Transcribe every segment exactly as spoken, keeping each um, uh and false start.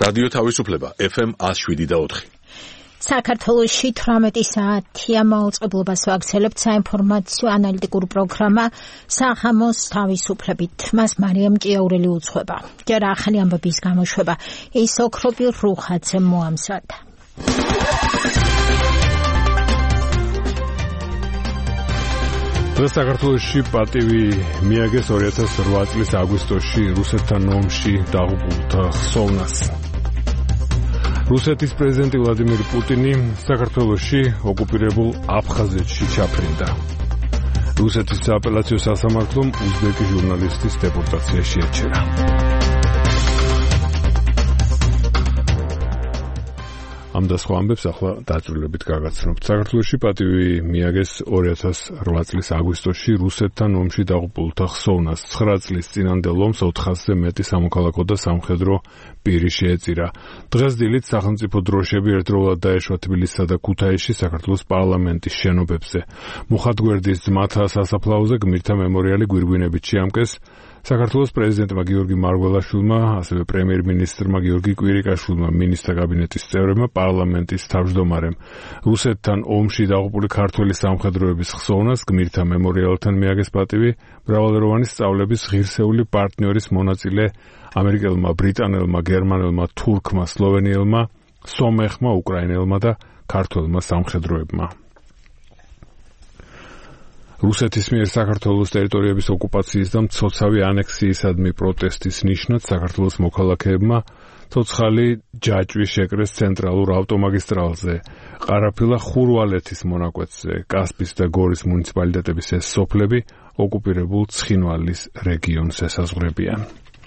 რადიო თავისუფლება ეფ ემ one oh seven point four. საქართველოში თვრამეტი საათია მაუწყებლობას ვაგრძელებთ საინფორმაციო ანალიტიკური პროგრამა სახამოს თავისუფლებით. მას მარიამ ჭიაურელი უძღვება. ჯერ ახალი ამბების გამოშვება ის ოქროპი რუხაძე მოამზადა. საქართველოში პატივი მიაგეს two thousand eight წლის აგვისტოში რუსეთთან ომში დაღუპულთა ხსოვნას. რუსეთის პრეზიდენტი ვლადიმირ პუტინი საქართველოში ოკუპირებულ აფხაზეთში ჩაფრინდა. რუსეთის სააპელაციო სასამართლომ უზბეკი ჟურნალისტის დეპორტაცია შეაჩერა. ამ და სხვა ამბებს ახლა დაწვრილებით გაგაცნობთ. საქართველოში პატივი მიაგეს two thousand eight წლის აგვისტოში რუსეთთან ომში დაღუპულთა ხსოვნას. nine წლის წინანდელ ომს four hundred-ზე მეტი სამოქალაქო და სამხედრო პირი შეეწირა. დღეს დილით სახელმწიფო დროშები ერთდროულად დაეშვა თბილისსა და ქუთაისში საქართველოს პარლამენტის შენობებზე. მუხათგვერდის ძმათა სასაფლაოზე გმირთა მემორიალი გვირგვინებით შეამკეს. საქართველოს პრეზიდენტმა გიორგი მარგველაშვილმა, ასევე პრემიერ-მინისტრმა გიორგი კვირიკაშვილმა, მინისტრთა კაბინეტის წევრებმა, პარლამენტის თავმჯდომარემ რუსეთთან ომში დაღუპული ქართველი სამხედროების ხსოვნას გმირთა მემორიალთან მიაგეს პატივი მრავალეროვანი სწავლების ღირსეული პარტნიორის მონაწილე ამერიკელმა, ბრიტანელმა, გერმანელმა, თურქმა, სლოვენიელმა, სომეხმა, უკრაინელმა და ქართველმა სამხედროებმა. რუსეთის მიერ საქართველოს ტერიტორიების ოკუპაციის და მცოცავი ანექსიისადმი პროტესტის ნიშნად საქართველოს მოქალაქეებმა ცოცხალი ჯაჭვი შეკრეს ცენტრალურ ავტომაგისტრალზე, ყარაფილა-ხურვალეთის მონაკვეთზე, კასპის და გორის მუნიციპალიტეტების ეს სოფლები ოკუპირებულ ცხინვალის რეგიონს ესაზღვრებიან.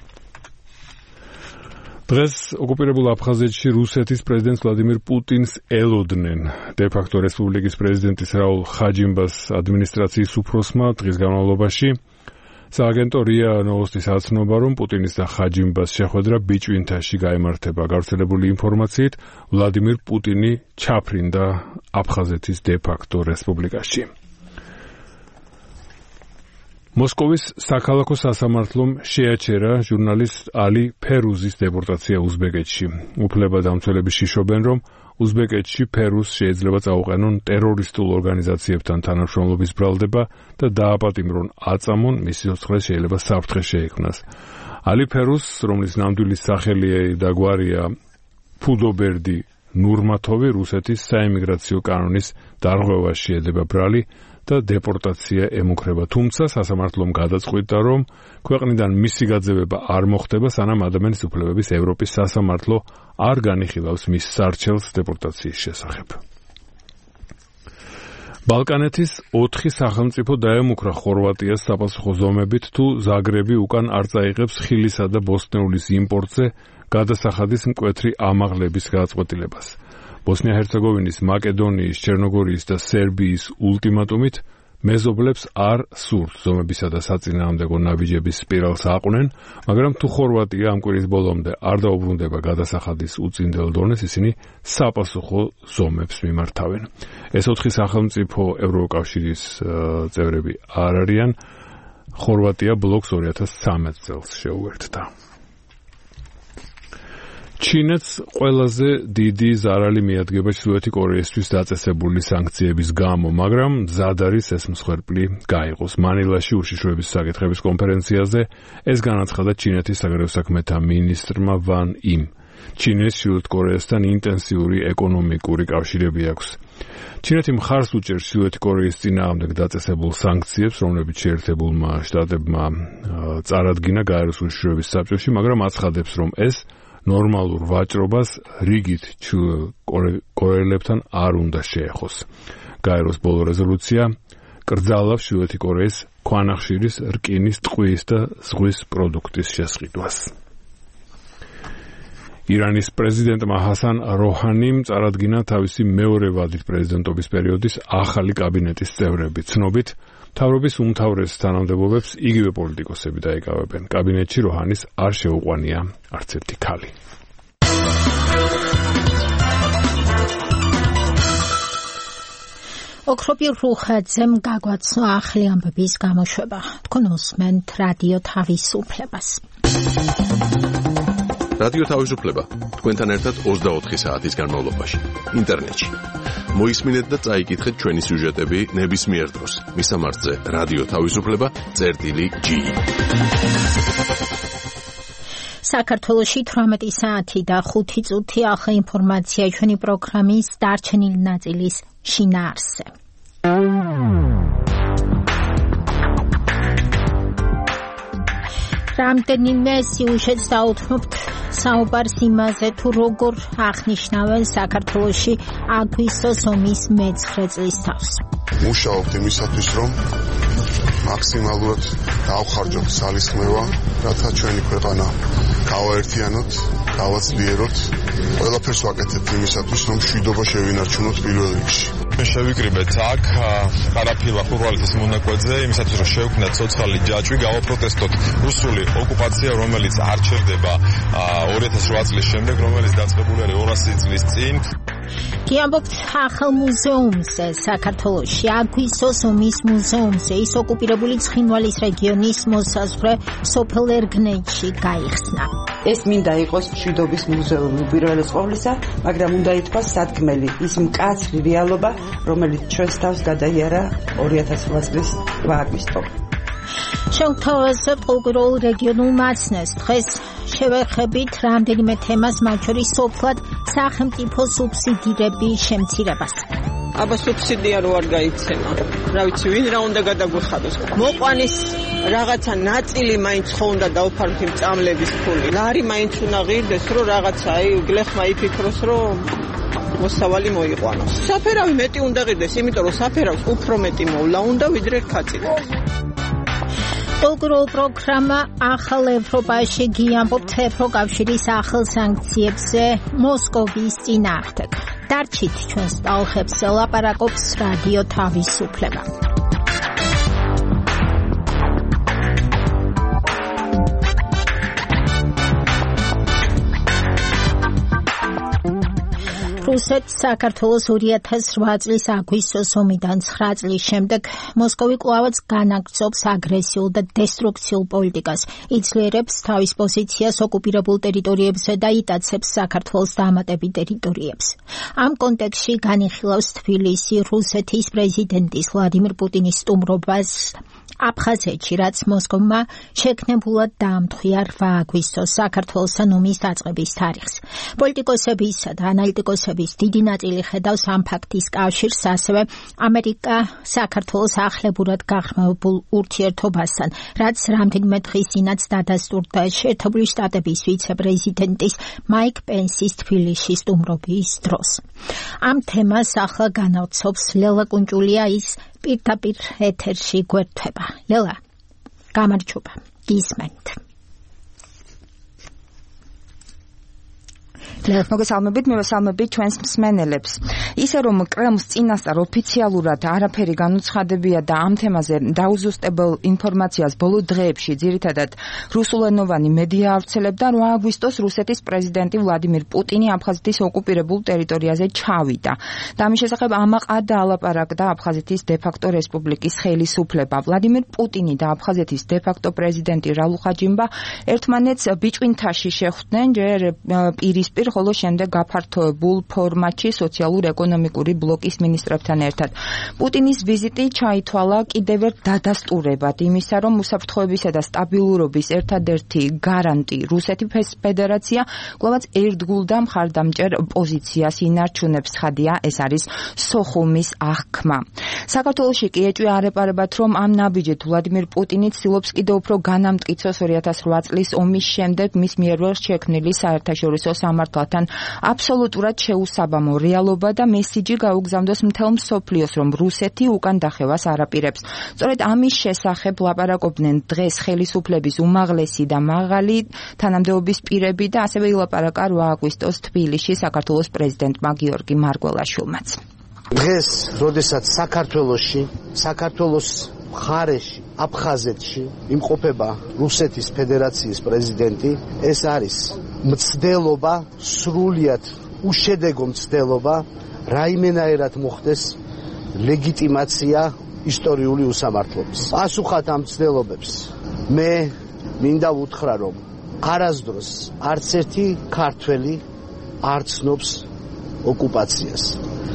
დღეს ოკუპირებულ აფხაზეთში რუსეთის პრეზიდენტ ვლადიმირ პუტინს ელოდნენ. დე-ფაქტო რესპუბლიკის პრეზიდენტის რაულ ხაჯიმბას ადმინისტრაციის უფროსმა დღის განმავლობაში სააგენტო რია ნოვოსტის აცნობა, რომ პუტინის და ხაჯიმბას შეხვედრა ბიჭვინთაში გაიმართება. გავრცელებული ინფორმაციით ვლადიმირ პუტინი ჩაფრინდა აფხაზეთის დე-ფაქტო რესპუბლიკაში. მოსკოვის საქალაქო სასამართლომ შეაჩერა ჟურნალისტ ალი ფერუზის დეპორტაცია უზბეკეთში. უფლებადამცველები შიშობენ, რომ უზბეკეთში ფერუზს შეიძლება წაუყენონ ტერორისტულ ორგანიზაციებთან თანამშრომლობის ბრალდება და დააპატიმრონ აწამონ, მისი სიცოცხლე შეიძლება საფრთხე შეექმნას. ალი ფერუზს, რომლის ნამდვილი სახელი და გვარია ფუდობერდი ნურმათოვი, რუსეთის საიმიგრაციო კანონის დარღვევაში ედება ბრალი და დეპორტაცია ემუქრება, თუმცა სასამართლომ გადაწყვიტა, რომ ქვეყნიდან მისი გაძევება არ მოხდება, სანამ ადამიანის უფლებების ევროპის სასამართლო არ განიხილავს მის სარჩელს დეპორტაციის შესახებ. ბალკანეთის ოთხი სახელმწიფო დაემუქრა ხორვატიას საპასუხო ზომებით, თუ ზაგრები უკან არ წაიღებს ხილისა და ბოსტნეულის იმპორტზე გადასახადის მკვეთრი ამაღლების გადაწყვეტილებას. ბოსნია-ჰერცეგოვინის, მაკედონიის, ჩერნოგორიის და სერბიის ულტიმატუმით მეზობლებს არ სურთ ზომებისა და საწინააღმდეგო ნაბიჯების სპირალს აყვნენ, მაგრამ თუ ხორვატია ამ კვირის ბოლომდე არ დაუბრუნდება გადასახადის უწინდელ დონეს, ისინი საპასუხო ზომებს მიმართავენ. ეს ოთხი სახელმწიფო ევროკავშირის წევრები არ არიან. ხორვატია ბლოკს two thousand thirteen წელს შეუერთდა. ჩინეთს ყველაზე დიდი ზარალი მიადგება ჩრდილოეთი კორეისთვის დაწესებული სანქციების გამო, მაგრამ მზად არის ეს მსხვერპლი გაიყოს. მანილაში უშიშროების საკითხების კონფერენციაზე ეს განაცხადა ჩინეთის საგარეო საქმეთა მინისტრმა ვან იმ. ჩინეთს ჩრდილოეთ კორეასთან ინტენსიური ეკონომიკური კავშირები აქვს. ჩინეთი მხარს უჭერს ჩრდილოეთი კორეის წინააღმდეგ დაწესებულ სანქციებს, რომლებიც შეერთებულმა შტატებმა წარადგინა გაეროს უშიშროების საბჭოში, მაგრამ აცხადებს, რომ ეს ნორმალურ ვაჭრობას რიგით კორეელებთან არ უნდა შეეხოს. გაეროს ბოლო რეზოლუცია კრძალავს ჩრდილოეთი კორეის ქვანახშირის, რკინის, ტყვიის და ზღვის პროდუქტის შესყიდვას. ირანის პრეზიდენტმა ჰასან როჰანიმ წარადგინა თავისი მეორე ვადით პრეზიდენტობის პერიოდის ახალი კაბინეტის წევრები. ცნობით, მთავრობის უმთავრეს თანამდებობებს იგივე პოლიტიკოსები დაიკავებენ. კაბინეტში როჰანის არ შეუყვანია არც ერთი ქალი. ოქროპი რუხაძემ გაგვაცნო ახალი ამბების გამოშვება. თქვენ უსმენთ რადიო თავისუფლებას. რადიო თავისუფლება თქვენთან ერთად ოცდაოთხი საათის განმავლობაში ინტერნეტში. მოისმინეთ და წაიკითხეთ ჩვენი სიუჟეტები ნებისმიერ დროს. მისამართზე რადიო თავისუფლება წერტილი ჯი. საქართველოში თვრამეტი საათი და ხუთი წუთი ახლა ინფორმაცია ჩვენი პროგრამის დარჩენილი ნაწილის შინაარსზე. რამდენიმე სიუჟეტს დაუთმობთ საუბარს იმაზე, თუ როგორ აღნიშნავენ საქართველოში აგვისტოს ომის მეცხრე წლის თავს. მუშაობთ იმისათვის, რომ მაქსიმალურად დავხარჯოთ ძალისხმევა, რათა ჩვენი ქვეყანა გავაერთიანოთ, გავაძლიეროთ. ყველაფერს ვაკეთებთ იმისათვის, რომ მშვიდობა შევინარჩუნოთ პირველ რიგში. შევიკრიბეთ აქ ყარაფილა ხურვალეთის მონაკვეთზე, იმისათვის რომ შევქმნათ ცოცხალი ჯაჭვი, გავაპროტესტოთ რუსული ოკუპაცია, რომელიც არ ჩერდება ორი ათას ოთხ წლის შემდეგ, რომელიც დაწყებული არის ორასი წლის წინ. გიამბობთ ახალ მუზეუმზე საქართველოში, აგვისტოს ომის მუზეუმზე, ის ოკუპირებული ცხინვალის რეგიონის მოსაზღვრე სოფელ ერგნეჯში გაიხსნა. ეს მინდა იყოს მშვიდობის მუზეუმი უპირველეს ყოვლისა, მაგრამ უნდა ითქვას სადგმელი, ის მკაცრი რეალობა, რომელიც ჩვენს თავს გადაიარა ორი ათას ოთხ წლის აგვისტო. შევთავაზებთ ყოველ რეგიონულ მაცნეს. დღეს შევეხებით რამდენიმე თემას, მათ შორის სოფლად სახელმწიფო სუბსიდირების შემცირებას. აბა სუბსიდია რო არ გაიცემა. რა ვიცი, ვინ რა უნდა გადაგვიხადოს. მოყვანის რაღაცა ნაწილი მაინც ხო უნდა დაუფაროთ იმ წამლების ფული. ლარი მაინც უნდა ღირდეს, რომ რაღაცა აი გლეხმა იფიქროს, რომ მოსავალი მოიყვანოს. საფერავი მეტი უნდა ღირდეს, იმიტომ რომ საფერავს უფრო მეტი მოვლა უნდა ვიდრე ქაცი. Ogro პროგრამა ახალ ევროპაში გიამბობთ ევროკავშირის ახალ სანქციებზე მოსკოვის წინააღმდეგ. დარჩით ჩვენს ტალღებს ლაპარაკობს რადიო თავისუფლება. რუსეთს საქართველოს ორი ათას ოთხ წლის აგვისტოს ომიდან ცხრა წლის შემდეგ მოსკოვი კვლავაც განაგრძობს აგრესიულ და დესტრუქციულ პოლიტიკას, იძლიერებს თავის პოზიციას ოკუპირებულ ტერიტორიებზე და იტაცებს საქართველოს დამატებით ტერიტორიებს. ამ კონტექსტში განიხილავს თბილისი რუსეთის პრეზიდენტის ვლადიმირ პუტინის სტუმრობას აფხაზეთში, რაც მოსკოვმა შექმნებულად დაამტყვია რვა აგვისტოს საქართველოსთან ომის დაწყების თარიღს. პოლიტიკოსებისა და ანალიტიკოსების დიდი ნაწილი ხედავს ამ ფაქტის კავშირს ასევე ამერიკა საქართველოს ახლებურად გაღრმავებულ ურთიერთობასთან, რაც რამდენიმე დღის წინაც დადასტურდა შეერთებული შტატების ვიცე-პრეზიდენტის მაიკ პენსის თბილისში სტუმრობის დროს. ამ თემას ახლა განავრცობს ლელა კუნჭულია, ის პირდაპირ ეთერში გვერდება. ლელა, გამარჯობა, გისმენთ. მოგესალმებით, მივესალმებით ჩვენს მსმენელებს. ისე რომ კრემლს წინასწარ ოფიციალურად არაფერი განუცხადებია და ამ თემაზე დაუზუსტებელ ინფორმაციას ბოლო დღეებში ძირითადად რუსულენოვანი მედია ავრცელებდა, რვა აგვისტოს რუსეთის პრეზიდენტი ვლადიმირ პუტინი აფხაზეთის ოკუპირებულ ტერიტორიაზე ჩავიდა. და ამის შესახებ ამაყად დაალაპარაკდა აფხაზეთის დე-ფაქტო რესპუბლიკის ხელისუფლება. ვლადიმირ პუტინი და აფხაზეთის დე-ფაქტო პრეზიდენტი რალუ ხაჯიმბა ერთმანეთს ბიჭვინთაში შეხვდნენ, ჯერ პირისპირ, ხოლო შემდეგ გაფართოებულ ფორმატში სოციალურ-ეკონომიკური ბლოკის მინისტრებთან ერთად. პუტინის ვიზიტი ჩაითვალა კიდევ ერთ დადასტურებად იმისა, რომ უსაფრთხოებისა და სტაბილურობის ერთადერთი გარანტი რუსეთის ფედერაცია კვლავაც ერთგულ და მხარდამჭერ პოზიციას ინარჩუნებს. ხადია, ეს არის სოხუმის აღქმა. საქართველოში კი ეჭვი არ ეპარებათ, რომ ამ ნაბიჯით ვლადიმირ პუტინი ცდილობს კიდევ უფრო განამტკიცოს ორი ათას ოთხ წლის ომის შემდეგ მის მიერ შექმნილი საერთაშორისო სამართლთან აბსოლუტურად შეუსაბამო რეალობა და მესიჯი გაუგზავნოს მთელ მსოფლიოს, რომ რუსეთი უკან დახევას არ აპირებს. სწორედ ამის შესახებ ლაპარაკობდნენ დღეს ხელისუფლების უმაღლესი და მაღალი თანამდებობის პირები და ასევე ილაპარაკა რვა აგვისტოს თბილისში საქართველოს პრეზიდენტმა გიორგი მარგველაშვილმაც. დღეს, როდესაც საქართველოში, საქართველოს მხარეში, აფხაზეთში იმყოფება რუსეთის ფედერაციის პრეზიდენტი, ეს არის მცდელობა, სრულიად უშედეგო მცდელობა, რაიმენაერად მოხდეს ლეგიტიმაცია ისტორიული უსამართლობის. პასუხად ამ მცდელობებს მე მინდა ვუთხრა, რომ არასდროს არც ერთი ქართველი არ ცნობს ოკუპაციას.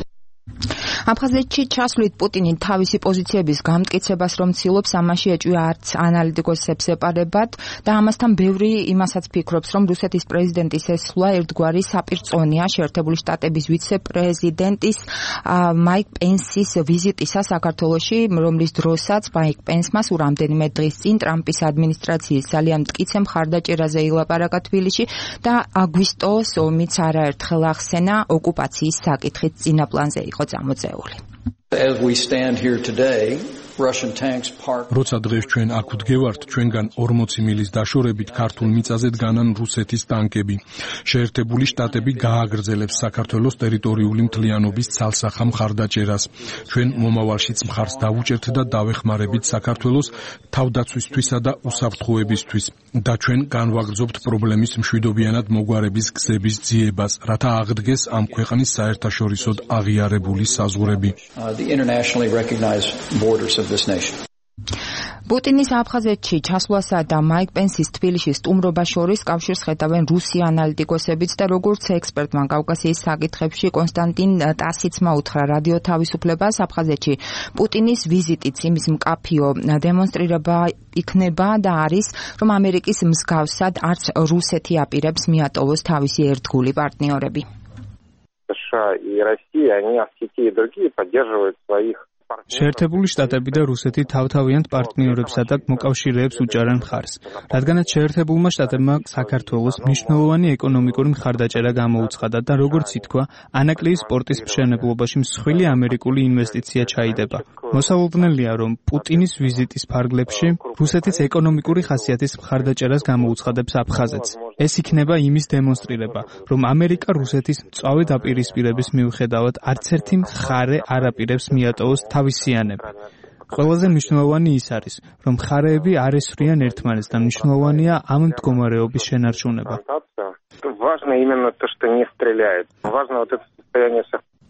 აფხაზეთში ჩასვლით პუტინი თავისი პოზიციების გამტკიცებას რომ ცდილობს, ამაში ეჭვია არც ანალიტიკოსებს ეპარებათ და ამასთან ბევრი იმასაც ფიქრობს, რომ რუსეთის პრეზიდენტის ესვლა ერთგვარი საპირწონეა შეერთებული შტატების ვიცე-პრეზიდენტის მაიკ პენსის ვიზიტისა საქართველოში, რომლის დროსაც მაიკ პენსმა სულ რამდენიმე დღის წინ ტრამპის ადმინისტრაციის ძალიან მტკიცე მხარდაჭერაზე ილაპარაკა თბილისში და აგვისტოს ომიც არაერთხელ ახსენა ოკუპაციის საკითხით წინა პლანზე იყო წამოწეული. As we stand here today, Russian tanks parked. როცა დღეს ჩვენ აქ ვდგევართ, ჩვენგან ორმოცი მილის დაშორებით ქართულ მიწაზე დგანან რუსეთის ტანკები. შეერთებული შტატები გააგრძელებს საქართველოს ტერიტორიული მთლიანობის ცალსახა მხარდაჭერას. ჩვენ მომავალშიც მხარს დავუჭერთ და დავეხმარებით საქართველოს თავდაცვისთვისა და უსაფრთხოებისთვის და ჩვენ განვაგრძობთ პრობლემის მშვიდობიანად მოგვარების გზების ძიებას, რათა აღდგეს ამ ქვეყნის საერთაშორისოდ აღიარებული საზღვრები. The internationally recognized borders of this nation. პუტინის აფხაზეთში ჩასვლასა და მაიკ პენსის თბილისში სტუმრობა შორის კავშირს ხედავენ რუსი ანალიტიკოსებიც და როგორც ექსპერტმა კავკასიის საკითხებში კონსტანტინ ტასიცმა უთხრა რადიო თავისუფლებას, აფხაზეთში პუტინის ვიზიტიც იმის მკაფიო დემონსტრირება იქნება და არის, რომ ამერიკის მსგავსად არც რუსეთი აპირებს მიატოვოს თავისი ერთგული პარტნიორები. США и Россия, они и другие поддерживают своих შეერთებული შტატები და რუსეთი თავთავიანთ პარტნიორებსა და მოკავშირეებს უჭერენ მხარს, რადგანაც შეერთებულმა შტატებმა საქართველოს მნიშვნელოვანი ეკონომიკური მხარდაჭერა გამოუცხადა და როგორც ითქვა, ანაკლიის პორტის მშენებლობაში მსხვილი ამერიკული ინვესტიცია ჩაიდება. მოსალოდნელია, რომ პუტინის ვიზიტის ფარგლებში რუსეთის ეკონომიკური ხასიათის მხარდაჭერას გამოუცხადებს აფხაზეთს. ეს იქნება იმის დემონსტრირება, რომ ამერიკა რუსეთის მწვავე დაპირისპირების მიუხედავად არც ერთი მხარე არ აპირებს მიატოვოს თავისიანება. ყველაზე მნიშვნელოვანი ის არის, რომ მხარეები არ ესვრიან ერთმანეთს და მნიშვნელოვანია ამ მდგომარეობის შენარჩუნება. Важно именно то, что не стреляет. Важно вот это состояние.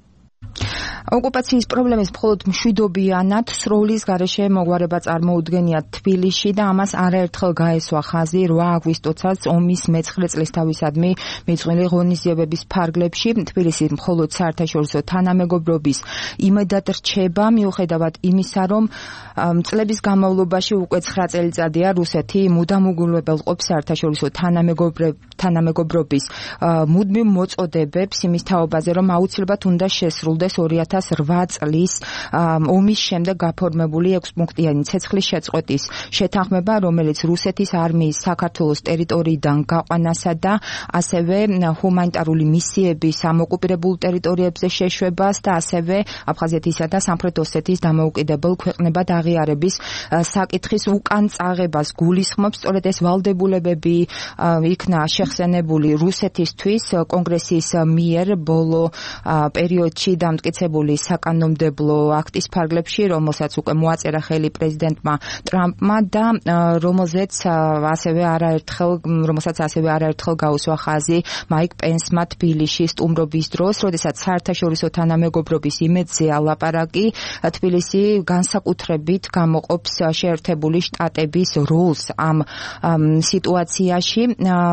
ოკუპაციის პრობლემის მხოლოდ მშვიდობიანად სროლის გარეშე მოგვარება წარმოუდგენია თბილისში და ამას არაერთხელ გაესვა ხაზი რვა აგვისტოსაც ომის მეცხრე წლისთავისადმი მიწყვლილი ღონისძიებების ფარგლებში. თბილისი მხოლოდ საერთაშორისო თანამეგობრობის იმედად რჩება, მიუხედავად იმისა, რომ წლების განმავლობაში უკვე ცხრა წელიწადია რუსეთი მუდამ უგულებელყოფს საერთაშორისო თანამეგობრობის მუდმივ მოწოდებებს იმის თაობაზე, რომ აუცილებლად უნდა შესრულდეს ორი ათას რვა წლის ომის შემდეგ გაფორმებული ექვსპუნქტიანი ცეცხლის შეწყვეტის შეთანხმება, რომელიც რუსეთის არმიის საქართველოს ტერიტორიიდან გაყვანასა და ასევე ჰუმანიტარული მისიების ამ ოკუპირებულ ტერიტორიებზე შეშვებას და ასევე აფხაზეთისა და სამხრეთ ოსეთის დამოუკიდებელ ქვეყნებად აღიარების საკითხის უკან წაღებას გულისხმობს. სწორედ ეს ვალდებულებები იქნა შეხსენებული რუსეთისთვის კონგრესის მიერ ბოლო პერიოდში დამტკიცებული საკანონმდებლო აქტის ფარგლებში, რომელსაც უკვე მოაწერა ხელი პრეზიდენტმა ტრამპმა და რომელზეც ასევე არაერთხელ რომელსაც ასევე არაერთხელ გაუსვა ხაზი მაიკ პენსმა თბილისში სტუმრობის დროს, როდესაც საერთაშორისო თანამეგობრობის იმედზე ალაპარაკი, თბილისი განსაკუთრებით გამოყოფს შეერთებული შტატების როლს ამ სიტუაციაში.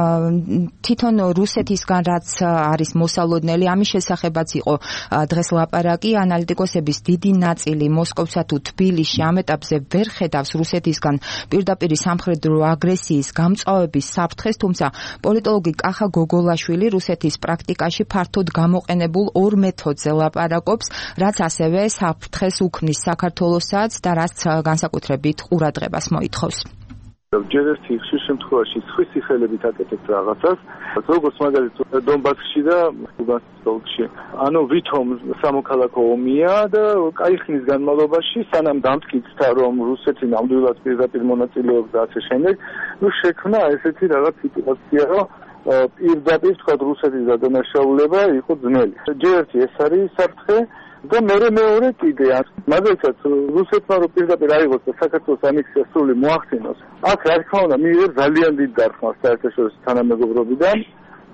თვითონ რუსეთისგან რაც არის მოსალოდნელი, ამის შესახებაც იყო დღეს ლაპარაკი. ანალიტიკოსების დიდი ნაწილი მოსკოვსა თუ თბილისში ამ ეტაპზე ვერ ხედავს რუსეთისგან პირდაპირ სამხედრო აგრესიის გამწვავების საფრთხეს, თუმცა პოლიტოლოგი კახა გოგოლაშვილი რუსეთის პრაქტიკაში ფართოდ გამოყენებულ ორ მეთოდზე ლაპარაკობს, რაც ასევე საფრთხეს უქმნის საქართველოსაც და რაც განსაკუთრებით ყურადღებას მოითხოვს. ჯერ ერთი ხშირ შემთხვევაში სხვისი ხელებით აკეთებს რაღაცას, როგორც მაგალითად დონბასში და ლუგანსკის ოლქში. ანუ ვითომ სამოქალაქო ომია და კაი ხნის განმავლობაში, სანამ დამტკიცდა, რომ რუსეთი ნამდვილად პირდაპირ მონაწილეობს და ასე შემდეგ, ნუ შექმნა ესეთი რაღაც სიტუაცია, რომ პირდაპირ თქვა რუსეთის გადანაშაულება იყო ძნელი. ჯერ ერთი ეს არის საფრთხე და მეორე მეორე კიდე მაგალითად რუსეთმა რო პირდაპირ აიღოს და საქართველოს ანექსია სრული მოახდინოს, აქ რა თქმა უნდა მიიღებს ძალიან დიდ დარტყმას საერთაშორისო თანამეგობრობიდან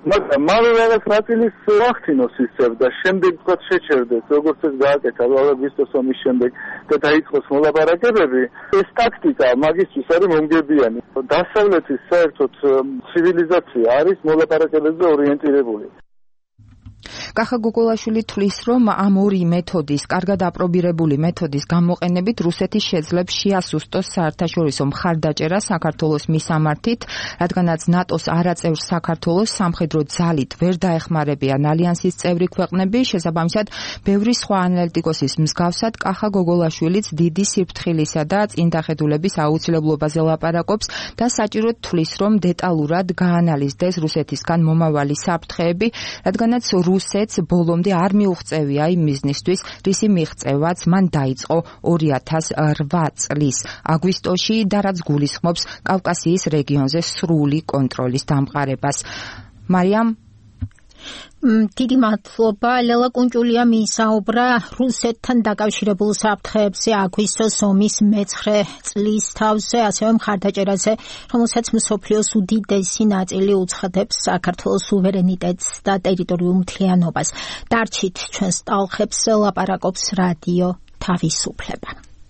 მაგრამ მალე რაღაც ნაწილის ვახთინოს ისევ და შემდეგ თქვა შეჩერდეს, როგორც ეს გააკეთა აგვისტოს ომის შემდეგ და დაიწყოს მოლაპარაკებები. ეს ტაქტიკა მაგისთვის არის მომგებიანი. დასავლეთის საერთოდ ცივილიზაცია არის მოლაპარაკებებზე ორიენტირებული. კახა გოგოლაშვილი თვლის, რომ ამ ორი მეთოდის, კარგად აპრობირებული მეთოდის გამოყენებით რუსეთი შეძლებს შეასუსტოს საერთაშორისო მხარდაჭერა საქართველოს მისამართით, რადგანაც ნატოს არაწევრ საქართველოს სამხედრო ძალით ვერ დაეხმარებიან ალიანსის წევრი ქვეყნები, შესაბამისად, ბევრი სხვა ანალიტიკოსის მსგავსად, კახა გოგოლაშვილიც დიდი სიფრთხილისა და წინდახედულების აუცილებლობაზე ლაპარაკობს და საჭიროდ თვლის, რომ დეტალურად გაანალიზდეს რუსეთისგან მომავალი საფრთხეები, რადგანაც რუსეთს ბოლომდე არ მიუღწევია იმ მიზნისთვის, რისი მიღწევაც მან დაიწყო ორი ათას ოთხ წლის აგვისტოში და რაც გულისხმობს კავკასიის რეგიონზე სრული კონტროლის დამყარებას. მარიამ დიდი მადლობა. ლელა კუნჭულიამ ისაუბრა რუსეთთან დაკავშირებულ საფრთხეებზე აგვისტოს ომის მეცხრე წლის თავზე, ასევე მხარდაჭერაზე, რომელსაც მსოფლიოს უდიდესი ნაწილი უცხადებს საქართველოს სუვერენიტეტს და ტერიტორიულ მთლიანობას. დარჩით ჩვენს ტალღებს ლაპარაკობს რადიო თავისუფლება.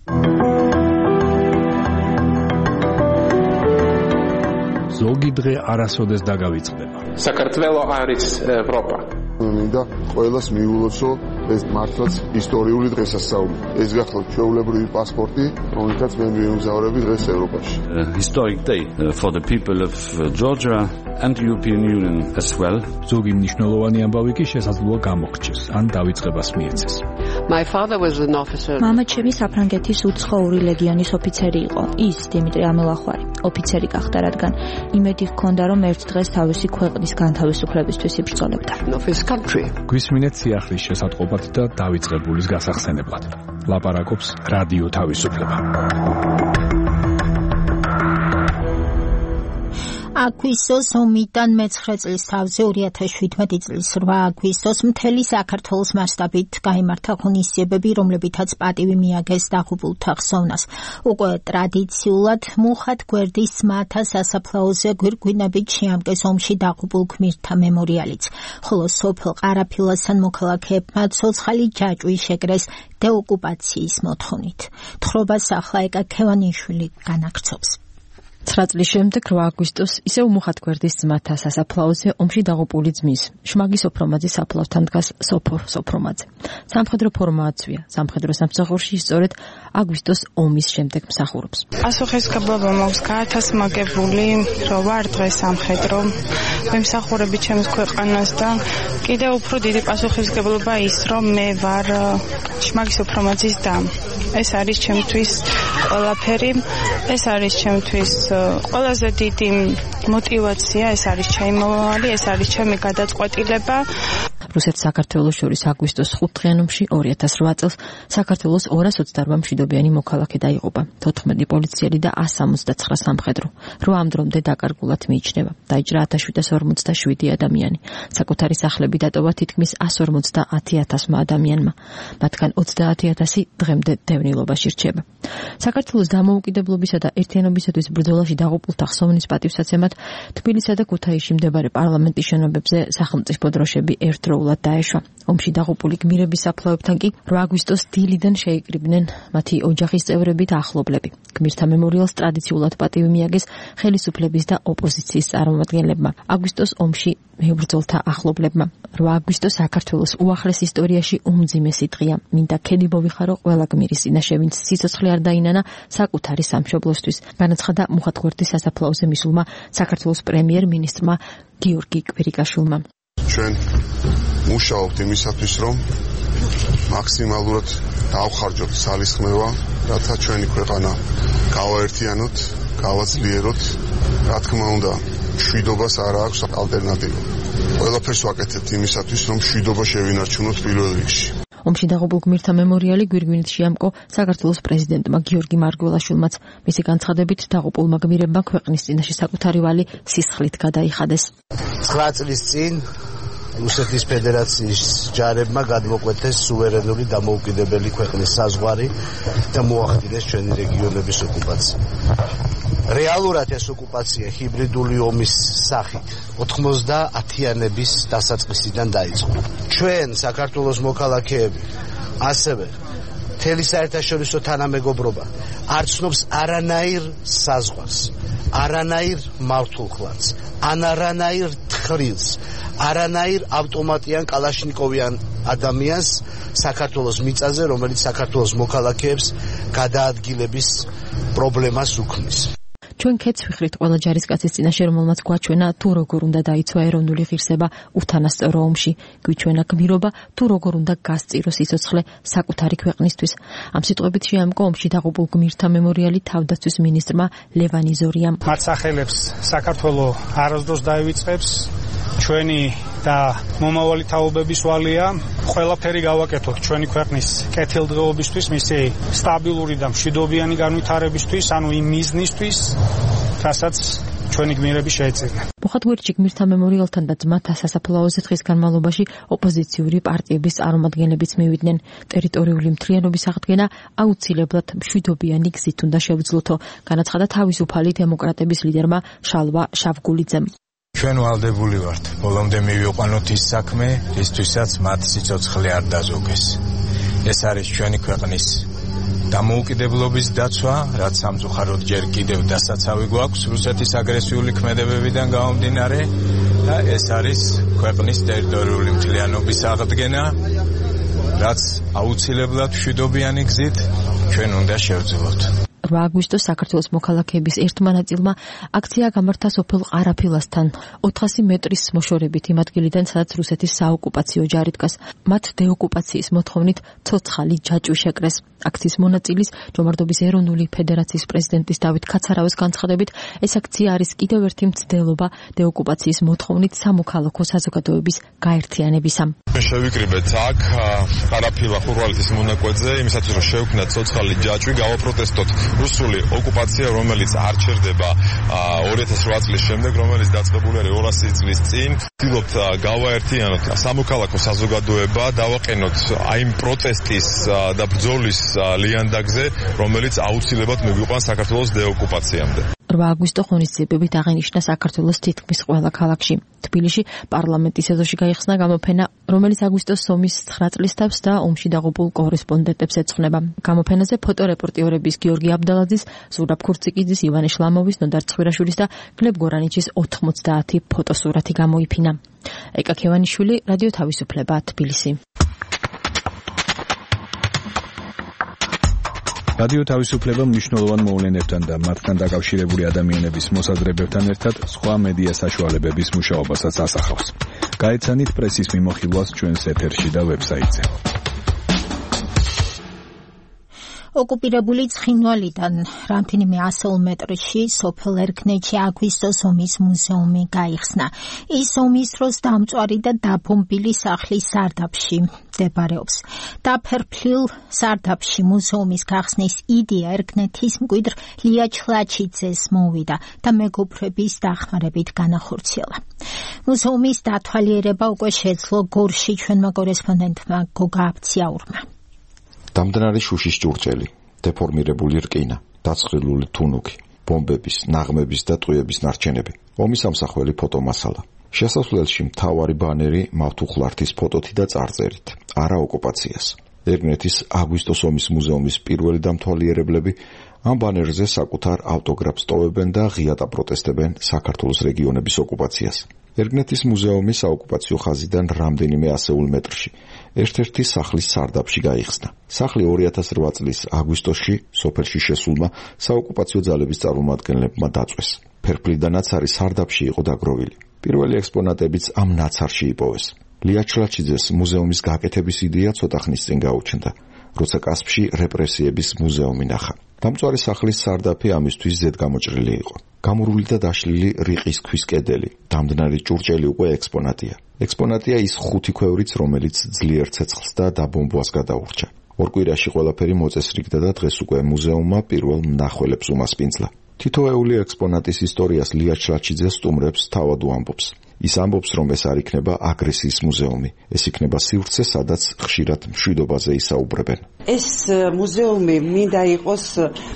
ზოგი დღე არასოდეს დაგავიწყდება. საქართველო არის ევროპა. მინდა ყველას მიულოცო ეს მართლაც ისტორიული დღესასწაული. ეს გახლავთ ჩვეულებრივი პასპორტი, რომელსაც მე მივიმგზავრები დღეს ევროპაში. Historic day for the people of Georgia and the European Union as well. ზოგი მნიშვნელოვანი ამბავი კი შესაძლოა გამოხჩეს, ან დავიწყებას მიეცეს. My father was an officer. მამა ჩემი საფრანგეთის უცხოური ლეგიონის ოფიცერი იყო. ის დიმიტრი ამელახვარი, ოფიცერი გახდა, რადგან იმედი ჰქონდა, რომ ერთ დღეს თავისი ქვეყნის განთავისუფლებისთვის იბრძოლებდა. გვისმინეთ სიახლის შესატყობად და დავიწყებულის გასახსენებლად. ლაპარაკობს რადიო თავისუფლება. აგვისტოს ომიდან მეცხრე წლის თავზე ორი ათას შვიდმეტი წლის რვა აგვისტოს მთელი საქართველოს მასშტაბით გაიმართა ღონისძიებები, რომლებითაც პატივი მიაგეს დაღუპულთა ხსოვნას. უკვე ტრადიციულად მუხად გვერდის ძმათა სასაფლაოზე გვირგვინებით შეამკეს ომში დაღუპულ გმირთა მემორიალიც, ხოლო სოფელ ყარაფილასთან მოქალაქეებმა ცოცხალი ჯაჭვი შეკრეს დეოკუპაციის მოთხოვნით. თხრობას ახლა ეკა ქევანიშვილი განაგრძობს. ცხრა წლის შემდეგ რვა აგვისტოს ისევ მუხათგვერდის ძმათა სასაფლაოზე ომში დაღუპული ძმის შმაგი სოფრომაძის საფლავთან დგას სოფორ სოფრომაძე. სამხედრო ფორმაცია სამხედრო სამსახურში სწორედ აგვისტოს ომის შემდეგ მსახურობს. პასუხისმგებლობა მაქვს გაათასმაგებული, რომ ვარ დღეს სამხედრო მემსახურები ჩემს ქვეყანას და კიდევ უფრო დიდი პასუხისმგებლობა ის, რომ მე ვარ შმაგი სოფრომაძის და ეს არის ჩემთვის ყველაფერი, ეს არის ჩემთვის ყველაზე დიდი мотивация, ეს არის ჩემი მომავალი, ეს არის ჩემი გადაწყვეტილება. რუსეთს საქართველოს შორის აგვისტოს ხუთდღიან ომში ორი ათას რვა წელს საქართველოს ორას ოცდაორ მშვიდობიანი მოქალაქე დაიღუპა, თოთხმეტი პოლიციელი და ასს ორმოცდაცხრა სამხედრო. რვა ამ დრომდე დაკარგულად მიიჩნევა. დაიჭრა ათას შვიდას ორმოცდაშვიდი ადამიანი. საკუთარი სახლები დატოვა თითქმის ასს ორმოცდაათი ათასმა ადამიანმა. მათგან ოცდაათი ათასი დღემდე დევნილობაში რჩება. საქართველოს დამოუკიდებლობისა და ერთიანობისათვის ბრძოლაში დაღუპულთა ხსოვნის პატივსაცემად თბილისსა და ქუთაისში მდებარე პარლამენტის შენობებზე სახელმწიფო დროშები ერთდროულად დაეშვა. ომში დაღუპული გმირების საფლავებთან კი რვა აგვისტოს დილიდან შეიკრიბნენ მათი ოჯახის წევრები და ახლობლები. გმირთა მემორიალს ტრადიციულად პატივი მიაგეს ხელისუფლების და ოპოზიციის წარმომადგენლებმა. აგვისტოს ომში მებრძოლთა ახლობლებმა. რვა აგვისტო საქართველოს უახლეს ისტორიაში უმძიმესი დღეა. მინდა ქედი მოვიხარო ყველა გმირის წინაშე, ვინც სიცოცხლე არ დაინანა საკუთარი სამშობლოსთვის. განაცხადა მუხათგვერდის სასაფლაოზე მისულმა საქართველოს პრემიერ-მინისტრმა გიორგი კვირიკაშვილმა. ჩვენ მუშაობთ იმისათვის, რომ მაქსიმალურად დავხარჯოთ ძალისხმევა, რათა ჩვენი ქვეყანა გავაერთიანოთ, გავაძლიეროთ. რა თქმა უნდა, მშვიდობას არ აქვს ალტერნატივა. ყველაფერს ვაკეთებთ იმისათვის, რომ მშვიდობა შევინარჩუნოთ პირველ რიგში. ომში დაღუპულ გმირთა მემორიალი გვირგვინით შეამკო საქართველოს პრეზიდენტმა გიორგი მარგველაშვილმაც. მისი განცხადებით დაღუპულმა გმირებმა ქვეყნის წინაშე საკუთარი ვალი სისხლით გადაიხადეს. ცხრა წლის წინ რუსეთის ფედერაციის ჯარებმა გადმოკვეთეს სუვერენული დამოუკიდებელი ქვეყნის საზღვარი და მოახდინეს ჩვენი რეგიონების ოკუპაცია. რეალურად ეს ოკუპაცია ჰიბრიდული ომის სახით ოთხმოცდაათიანების დასაწყისიდან დაიწყო. ჩვენ საქართველოს მოქალაქეები ასევე მთელი საერთაშორისო თანამეგობრობა არ ცნობს არანაირ საზღვარს, არანაირ მართულხლარს, არანაირ თხრილს, არანაირ ავტომატიან კალაშნიკოვიან ადამიანს საქართველოს მიწაზე, რომელიც საქართველოს მოქალაქეებს გადაადგილების პრობლემას უქმნის. ჩვენ ქეთს ვიხრით ყველა ჯარისკაცის წინაშე, რომელმაც გვაჩვენა თუ როგორ უნდა დაიცვა ეროვნული ღირსება უთანასწორო ომში, გვიჩვენა გმირობა თუ როგორ უნდა გასწირო სიცოცხლე საკუთარი ქვეყნისთვის. ამ სიტყვებით შეამკო ომში დაღუპულ გმირთა მემორიალი თავდაცვის მინისტრმა ლევან იზორიამ. მათ სახელებს საქართველოს არასდროს დაივიწყებს ჩვენი და მომავალი თაობების ვალია ყველაფერი გავაკეთოთ ჩვენი ქვეყნის კეთილდღეობისთვის, მისი სტაბილური და მშვიდობიანი განვითარებისთვის, ანუ იმ მიზნისთვის, რასაც ჩვენი გმირები შეეწირნენ. მოხატგვერდში გმირთა მემორიალთან და ძმათა სასაფლაოზე დღის განმავლობაში ოპოზიციური პარტიების წარმომადგენლებიც მივიდნენ. ტერიტორიული მთლიანობის აღდგენა აუცილებლად მშვიდობიანი გზით უნდა შევძლოთო, განაცხადა თავისუფალი დემოკრატების ლიდერმა შალვა შავგულიძემ. ჩვენ ვალდებული ვართ ბოლომდე მივიყვანოთ ის საქმე, რისთვისაც მათ სიცოცხლე არ დაზოგეს. ეს არის ჩვენი ქვეყნის დამოუკიდებლობის დაცვა, რაც სამწუხაროდ ჯერ კიდევ დასაცავი გვაქვს რუსეთის აგრესიული ქმედებებიდან გამომდინარე და ეს არის ქვეყნის ტერიტორიული მთლიანობის აღდგენა, რაც აუცილებლად მშვიდობიანი გზით ჩვენ უნდა შევძლოთ. რვა აგვისტოს საქართველოს მოქალაქეების ერთმა ნაწილმა აქცია გამართა სოფელ ყარაფილასთან ოთხასი მეტრის მოშორებით იმ ადგილიდან, სადაც რუსეთის საოკუპაციო ჯარი დგას. მათ დეოკუპაციის მოთხოვნით ცოცხალი ჯაჭვი შეკრეს. აქციის მონაწილის ჯომარდობის ეროვნული ფედერაციის პრეზიდენტის დავით ქაცარავის განცხადებით, ეს აქცია არის კიდევ ერთი მცდელობა დეოკუპაციის მოთხოვნით სამოქალაქო საზოგადოების გაერთიანებისა. შევიკრიბეთ აქ ყარაფილა ხურვალეთის მონაკვეთზე, იმისათვის რომ შევქმნათ ცოცხალი ჯაჭვი, გავაპროტესტოთ რუსული ოკუპაცია, რომელიც არ ჩერდება ორი ათას რვა წლის შემდეგ, რომელიც დაწყებული არის ორასი წლის წინ. ვთქვით, გავაერთიანოთ სამოქალაქო საზოგადოება, დავაყენოთ აი იმ პროტესტის და ბრძოლის ლიანდაგზე, რომელიც აუცილებლად მიგვიყვანს საქართველოს დეოკუპაციამდე. რვა აგვისტო ღონისძიებებით აღინიშნა საქართველოს თითქმის ყველა ქალაქში. თბილისში პარლამენტის ეზოში გაიხსნა გამოფენა, რომელიც აგვისტოს ომის ცხრა წლის თავს და ომში დაღუპულ კორესპონდენტებს ეძღვნება. გამოფენაზე ფოტორეპორტიორების გიორგი აბდალაძის, ზურაბ ქურციკიძის, ივანე შლამოვის, ნოდარ ცხვირაშვილის და გლებ გორანიჩის ოთხმოცდაათი ფოტოსურათი გამოიფინა. ეკა ქევანიშვილი, რადიო თავისუფლება, თბილისი. რადიო თავისუფლება მნიშვნელოვან მოვლენებთან და მათთან დაკავშირებული ადამიანების მოსაზრებებთან ერთად სხვა მედია საშუალებების მუშაობასაც ასახავს. გაეცანით პრესის მიმოხილვას ჩვენს ეთერში და ვებსაიტზე. ოკუპირებული ცხინვალიდან რამდენიმე ასეულ მეტრში სოფელ ერქნეთში აგვისტოს ომის მუზეუმი გაიხსნა. ის ომის დროს დამწვარი და დაბომბილი სახლის სარდაფში მდებარეობს. დაფერფლილ სარდაფში მუზეუმის გახსნის იდეა ერქნეთის მკვიდრ ლია ჩლაჩიძეს მოვიდა და მეგობრების დახმარებით განახორციელა. მუზეუმის დათვალიერება უკვე შეძლო გორში ჩვენმა კორესპონდენტმა გოგა აბციაურმა. დამდნარი შუშის ჭურჭელი, დეფორმირებული რკინა, დაცხრილული თუნუქი, ბომბების, ნაღმების და ტყვიების ნარჩენები. ომის ამსახველი ფოტომასალა. შესასვლელში მთავარი ბანერი მავთუხლართის ფოტოთი და წარწერით. არა ოკუპაციას. ერგნეთის აგვისტოს ომის მუზეუმის პირველი დამთვალიერებლები ამ ბანერზე საკუთარ ავტოგრაფს ტოვებენ და ღიად აპროტესტებენ საქართველოს რეგიონების ოკუპაციას. ერგნეთის მუზეუმი საოკუპაციო ხაზიდან რამდენიმე ასეულ მეტრში, ერთ-ერთი სახლის სარდაფში გაიხსნა. სახლი ორი ათას რვა წლის აგვისტოში სოფელში შესულმა საოკუპაციო ძალების წარმომადგენლებმა დაწვეს. ფერფლი და ნაცარი სარდაფში იყო დაგროვილი. პირველი ექსპონატებიც ამ ნაცარში იპოვეს. ლია ჩლაჩიძეს მუზეუმის გაკეთების იდეა ცოტა ხნის წინ გაუჩნდა, როცა კასპში რეპრესიების მუზეუმი ნახა. დამწვარი სახლის სარდაფი ამისთვის ზედგამოჭრილი იყო. გამურული და დაშლილი რიყის ქვის კედელი, დამდნარი ჭურჭელი უკვე ექსპონატია. ექსპონატია ის ხუთი ქვევრიც, რომელიც ძლიერ ცეცხლს და დაბომბვას გადაურჩა. ორ კვირაში ყველაფერი მოწესრიგდა და დღეს უკვე მუზეუმმა პირველ მნახველებს უმასპინძლა. თითოეული ექსპონატის ისტორიას ლია ჩლაჩიძე სტუმრებს თავად უამბობს. ის ამბობს, რომ ეს არ იქნება აგრესიის მუზეუმი, ეს იქნება სივრცე, სადაც ხშირად მშვიდობაზე ისაუბრებენ. ეს მუზეუმი მინდა იყოს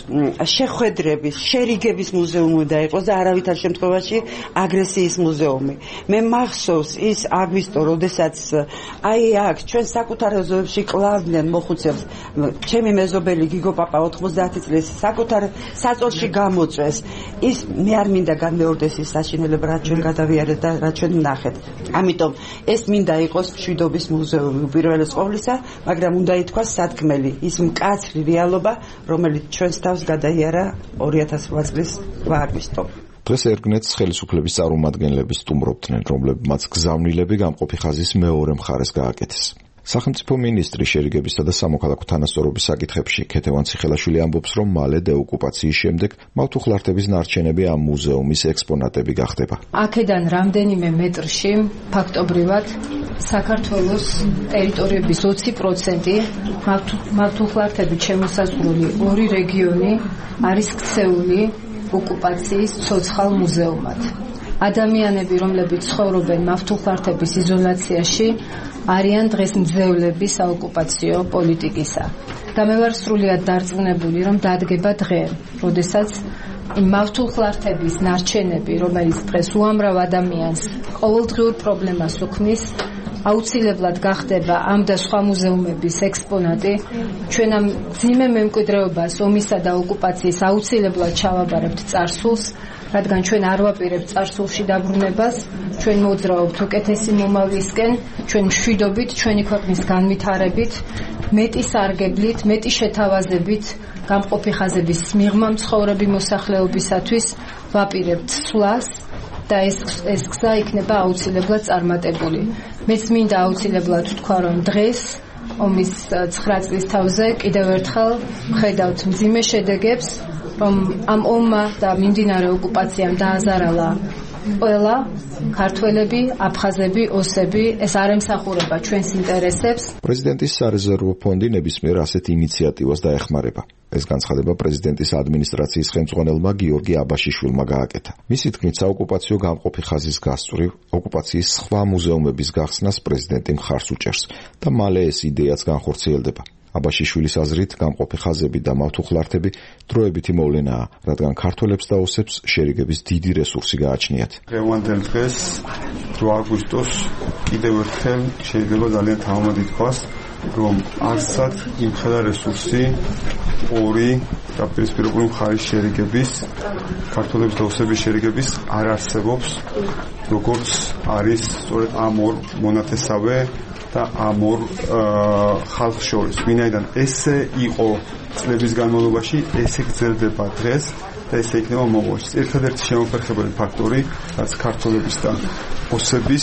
შეხვედრების, შერიგების მუზეუმი უნდა იყოს და არავითარ შემთხვევაში აგრესიის მუზეუმი. მე მახსოვს ის აგვისტო, როდესაც აი აქ ჩვენ საკუთარ ეზოებში კლავდნენ მოხუცებს, ჩემი მეზობელი გიგო პაპა ოთხმოცდაათი წლის საკუთარ საწოლში გამოწვეს. ის მე არ მინდა განმეორდეს ის საშინელება, რაც ჩვენ გადავიარეთ და რაც ჩვენ ვნახეთ. ამიტომ ეს მინდა იყოს მშვიდობის მუზეუმი უპირველეს ყოვლისა, მაგრამ უნდა ითქვას სათქმელი ის მკაცრი რეალობა, რომელიც ჩვენს თავს გადაიარა ორი ათას რვა წლის აგვისტო. დღეს ერგნეტს ხელისუფლების წარმომადგენლები სტუმრობდნენ, რომლებმაც გზავნილები გამყოფი ხაზის მეორე მხარეს გააკეთეს. სახელმწიფო მინისტრი შერიგებისა და სამოქალაქო თანასწორობის საკითხებში ქეთევან ციხელაშვილი ამბობს, რომ მალე დეოკუპაციის შემდეგ მავთუხლართების ნარჩენები ამ მუზეუმის ექსპონატები გახდება. აქედან რამდენიმე მეტრში ფაქტობრივად საქართველოს ტერიტორიების ოცი პროცენტი მავთუხლართებით შემოსაზღვრული ორი რეგიონი არის ქცეული ოკუპაციის ცოცხალ მუზეუმად. ადამიანები, რომლებიც ცხოვრობენ მავთუხლართების იზოლაციაში, არიან დღეს მძევლები საოკუპაციო პოლიტიკისა. და მე ვარ სრულიად დარწმუნებული, რომ დადგება დღე, როდესაც მავთუხლართების ნარჩენები, რომელიც დღეს უამრავ ადამიანს ყოველდღიურ პრობლემას უქმნის, აუცილებლად გახდება ამ და სხვა მუზეუმების ექსპონატი. ჩვენ ამ ძიმე მემკვიდრეობას ომისა და ოკუპაციის აუცილებლად ჩავაბარებთ წარსულს, რადგან ჩვენ არ ვაპირებთ წარსულში დაბრუნებას, ჩვენ მოძრაობთ უკეთესი მომავლისკენ, ჩვენ მშვიდობით, ჩვენი ქვეყნის განვითარებით, მეტი სარგებლით, მეტი შეთავაზებით, გამყოფი ხაზების მიღმა მცხოვრები მოსახლეობისათვის ვაპირებთ სვლას და ეს ეს გზა იქნება აუცილებლად წარმატებული. მეც მინდა აუცილებლად ვთქვა, რომ დღეს ომის ცხრა წლის თავზე კიდევ ერთხელ ვხედავთ მძიმე შედეგებს, რომ ამ ომმა და მიმდინარე ოკუპაციამ დააზარალა ყველა ქართველები, აფხაზები, ოსები, ეს არ ემსახურება ჩვენს ინტერესებს. პრეზიდენტის სარეზერვო ფონდი ნებისმიერ ასეთ ინიციატივას დაეხმარება. ეს განცხადება პრეზიდენტის ადმინისტრაციის ხელმძღვანელმა გიორგი აბაშიშვილმა გააკეთა. მისი თქმით, საოკუპაციო გამყოფი ხაზის გასწვრივ ოკუპაციის სხვა მუზეუმების გახსნას პრეზიდენტი მხარს უჭერს და მალე ეს იდეაც განხორციელდება. აბაშიშვილის აზრით, გამყოფი ხაზები და მავთუხლართები დროებითი მოვლენაა, რადგან ქართველებს და ოსებს შერიგების დიდი რესურსი გააჩნიათ. დღევანდელ დღეს რვა აგვისტოს კიდევ ერთხელ შეიძლება ძალიან თამამად ითქვას, რომ არსად იმხელა რესურსი ორი დაპირისპირებული მხარის შერიგების, ქართველების და ოსების შერიგების არ არსებობს, როგორც არის სწორედ ამ ორ მონათესავე და ამ ორ ხალხს შორის. ვინაიდან ესე იყო წლების განმავლობაში, ესე გრძელდება დღეს და ესე იქნება მომავალში. ერთადერთი შემოფერხებელი ფაქტორი, რაც ქართველების და ოსების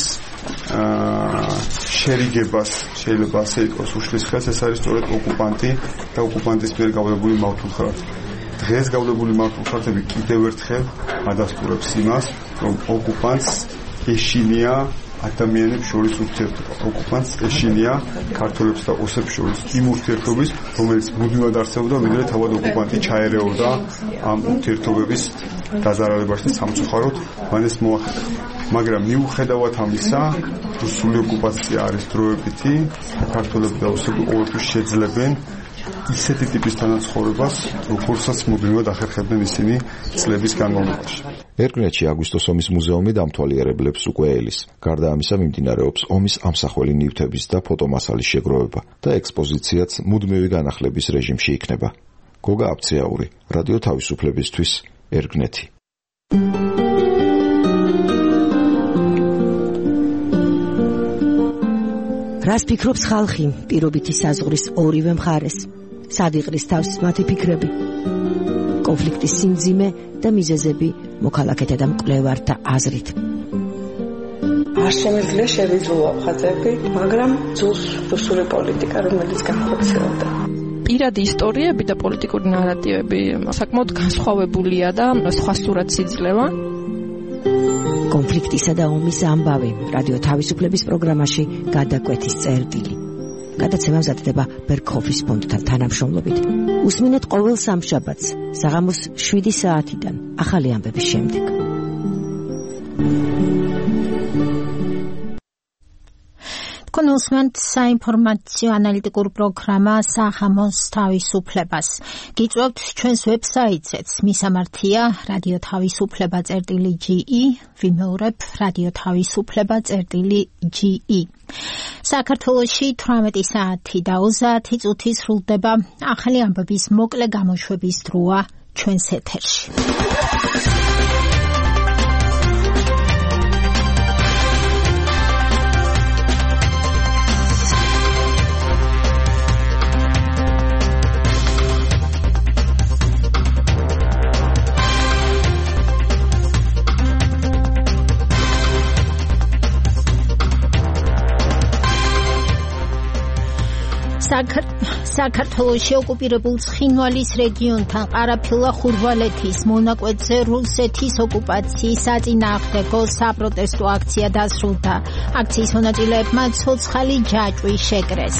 შერიგებას შეიძლება ასე იყოს უშლის ხელს, ეს არის სწორედ ოკუპანტი და ოკუპანტის მიერ გავლებული მავთუხლართი. დღეს გავლებული მავთუხლართები კიდევ ერთხელ ადასტურებს იმას, რომ ოკუპანტს ეშინია ადამიანებს შორის ურთიერთობა. ოკუპანტს ეშინია ქართველებს და ოსებს შორის იმ ურთიერთობის, რომელიც მუდმივად არსებობდა, ვიდრე თავად ოკუპანტი ჩაერეოდა ამ ურთიერთობების დაზარალებაში და სამწუხაროდ მან ეს მოახერხა. მაგრამ მიუხედავად ამისა, რუსული ოკუპაცია არის დროებითი, ქართველები და ოსები ყოველთვის შეძლებენ ისეთი ტიპის თანაცხოვრებას, როგორცაც მუდმივად ახერხებდნენ ისინი წლების განმავლობაში. ერგნეტში აგვისტოს ომის მუზეუმი დამთვალიერებლებს უკვე ელის. გარდა ამისა მიმდინარეობს ომის ამსახველი ნივთების და ფოტომასალის შეგროვება და ექსპოზიციაც მუდმივი განახლების რეჟიმში იქნება. გოგა აფციაური, რადიო თავისუფლებისთვის, ერგნეთი. რას ფიქრობს ხალხი პირობითი საზღვრის ორივე მხარეს? სად იყრის თავს მათი ფიქრები? კონფლიქტის სიმძიმე და მიზეზები მოქალაქეთა და მკვლევართა აზრით. არ შემიძლია შევიძულო აფხაზები, მაგრამ ძულს რუსული პოლიტიკა, რომელიც განხორციელდა. პირადი ისტორიები და პოლიტიკური ნარატივები საკმაოდ განსხვავებულია და სხვა სურათს იძლევა. კონფლიქტისა და ომის ამბავი რადიო თავისუფლების პროგრამაში გადაკვეთის წერტილი. გადაცემა მზადდება ბერგჰოფის ფონდთან თანამშრომლობით. უსმინეთ ყოველ სამშაბათს საღამოს შვიდი საათიდან ახალი ამბების შემდეგ. კონსმენტ საინფორმაციო ანალიტიკურ პროგრამა სახამოს თავისუფლებას. გიწვევთ ჩვენს ვებსაიტზეც მისამართია რადიო თავისუფლება წერტილი ჯი ი, ვიმეორებ რადიო თავისუფლება წერტილი ჯი ი. საქართველოში თვრამეტი საათი და ოცდაათი წუთი სრულდება. ახალი ამბების მოკლე გამოშვების დროა ჩვენს ეთერში. საქართველოში ოკუპირებულ ცხინვალის რეგიონთან ყარაფილა ხურვალეთის მონაკვეთზე რუსეთის ოკუპაციის საწინააღმდეგო საპროტესტო აქცია დასრულდა. აქციის მონაწილეებმა ცოცხალი ჯაჭვი შეკრეს.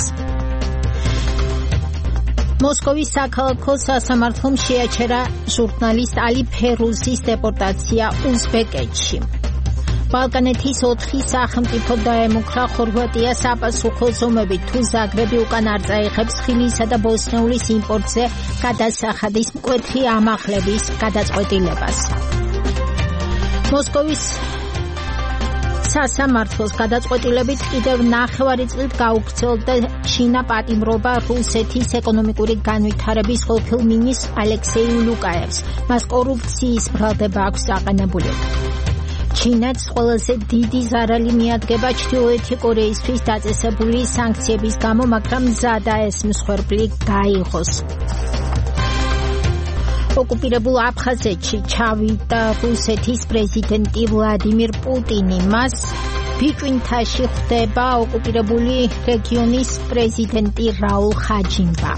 მოსკოვის საქალაქო სასამართლომ შეაჩერა ჟურნალისტ ალი ფერუზის დეპორტაცია უზბეკეთში. ბალკანეთის ოთხი სახელმწიფო დაემუქრა ხორვატიას საპასუხო ზომებით თუ ზაგრები უკან არ წაიღებს ხილისა და ბოსნეულის იმპორტზე გადასახადის მკვეთრი ამაღლების გადაწყვეტილებას. მოსკოვის სასამართლოს გადაწყვეტილებით კიდევ ნახევარი წლით გაუქცეულდა ჩინა პატიმრობა რუსეთის ეკონომიკური განვითარების ყოფილ მინისტრ ალექსეი ლუკაევს. მას კორუფციის ბრალდება აქვს დაყენებული. ჩინეთს ყველაზე დიდი ზარალი მიადგება ჩრდილოეთი კორეისთვის დაწესებული სანქციების გამო, მაგრამ მზადა ეს მსხვერპლი გაიღოს. ოკუპირებულ აფხაზეთში ჩავიდა რუსეთის პრეზიდენტი ვლადიმირ პუტინი. მას ბიჭვინთაში ხვდება ოკუპირებული რეგიონის პრეზიდენტი რაულ ხაჯიმბა.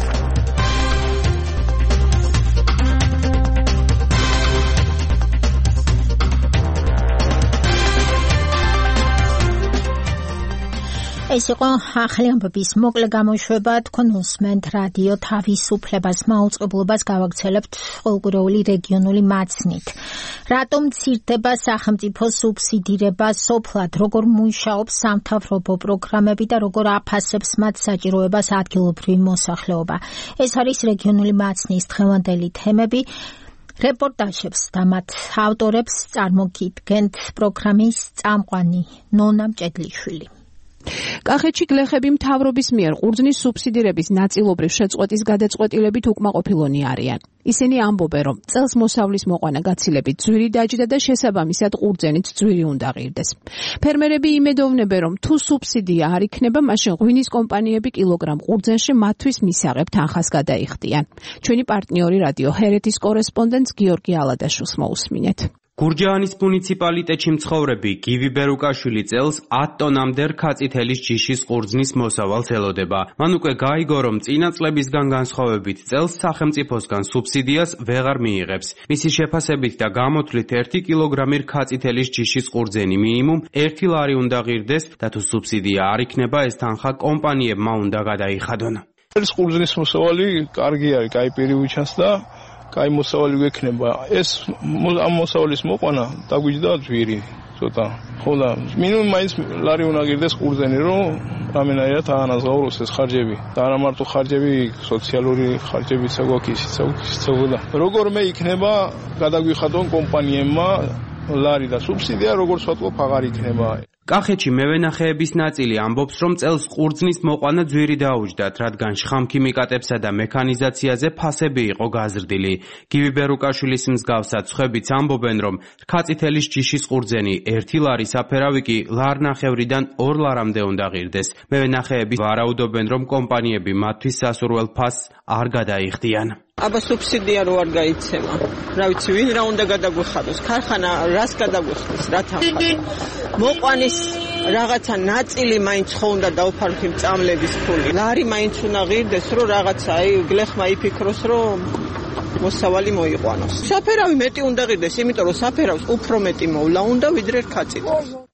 ეს იყო ახალი ამბების მოკლე გამოშვება. თქვენ უსმენთ რადიო თავისუფლებას. მაუწყებლობას გავაგრძელებთ ყოველგვარეული რეგიონული მაცნით. რატომ მცირდება სახელმწიფო სუბსიდირება სოფლად, როგორ მუშაობს სამთავრობო პროგრამები და როგორ აფასებს მათ საჭიროებას ადგილობრივი მოსახლეობა. ეს არის რეგიონული მაცნის დღევანდელი თემები. რეპორტაჟებს და მათ ავტორებს წარმოგიდგენთ პროგრამის წამყვანი ნონა მჭედლიშვილი. კახეთში გლეხები მთავრობის მიერ ყურძნის სუბსიდირების ნაწილობრივ შეწყვეტის გადაწყვეტილებით უკმაყოფილონი არიან. ისინი ამბობენ, რომ წელს მოსავლის მოყვანა გაცილებით ძვირი დაჯდა და შესაბამისად ყურძენიც ძვირი უნდა ღირდეს. ფერმერები იმედოვნებენ, რომ თუ სუბსიდია არ იქნება, მაშინ ღვინის კომპანიები კილოგრამ ყურძენში მათთვის მისაღებ თანხას გადაიხდიან. ჩვენი პარტნიორი რადიო ჰერეთის კორესპონდენტს გიორგი ალადაშვილს მოусმინეთ. გურჯაანის მუნიციპალიტეტში მცხოვრები გივი ბერუკაშვილი წელს ათ ტონამდე რქაწითელის ჯიშის ყურძნის მოსავალს ელოდება. მან უკვე გაიგო, რომ წინა წლებისგან განსხვავებით წელს სახელმწიფოსგან სუბსიდიას ვეღარ მიიღებს. მისი შეფასებით და გამოთვლით ერთი კილოგრამი რქაწითელის ჯიშის ყურძენი მინიმუმ ერთი ლარი უნდა ღირდეს და თუ სუბსიდია არ იქნება, ეს თანხა კომპანიებმა უნდა გადაიხადონ. ეს ყურძნის მოსავალი კარგი არის, კაი პირი უჩანს და კაი მოსავალი გვექნება. ეს ამ მოსავლის მოყვანა დაგვიჯდა ძვირი ცოტა. ხო და მინიმუმ მაინც ლარი უნდა ღირდეს ყურძენი, რომ რამენაირად აანაზღაუროს ეს ხარჯები. და არა მარტო ხარჯები, სოციალური ხარჯებიც აგვაქვს, ისიც აგვაქვს. როგორმე იქნება გადაგვიხადონ კომპანიებმა ლარი და სუბსიდია, როგორც ვთქვათ, აღარ იქნება. კახეთში მევენახეების ნაწილი ამბობს, რომ წელს ყურძნის მოყვანა ძვირი დაუჯდათ, რადგან შხამქიმიკატებსა და მექანიზაციაზე ფასები იყო გაზრდილი. გივი ბერუკაშვილის მსგავსად სხვებიც ამბობენ, რომ რქაწითელის ჯიშის ყურძენი ერთი ლარი საფერავი კი ლარნახევრიდან ორ ლარამდე უნდა ღირდეს. მევენახეები ვარაუდობენ, რომ კომპანიები მათთვის სასურველ ფასს არ გადაიხდიან. აბა სუბსიდია რო არ გაიცემა. რა ვიცი, ვინ რა უნდა გადაგვიხადოს? ქარხანა რას გადაგვიხდის? რა თანხა? მოყვანის რაღაცა ნაწილი მაინც ხო უნდა დაუფაროთ იმ წამლების ფული. ლარი მაინც უნდა ღირდეს, რომ რაღაცა აი გლეხმა იფიქროს, რომ მოსავალი მოიყვანოს. საფერავი მეტი უნდა ღირდეს, იმიტომ რომ საფერავს უფრო მეტი მოვლა უნდა ვიდრე რქაწითელს.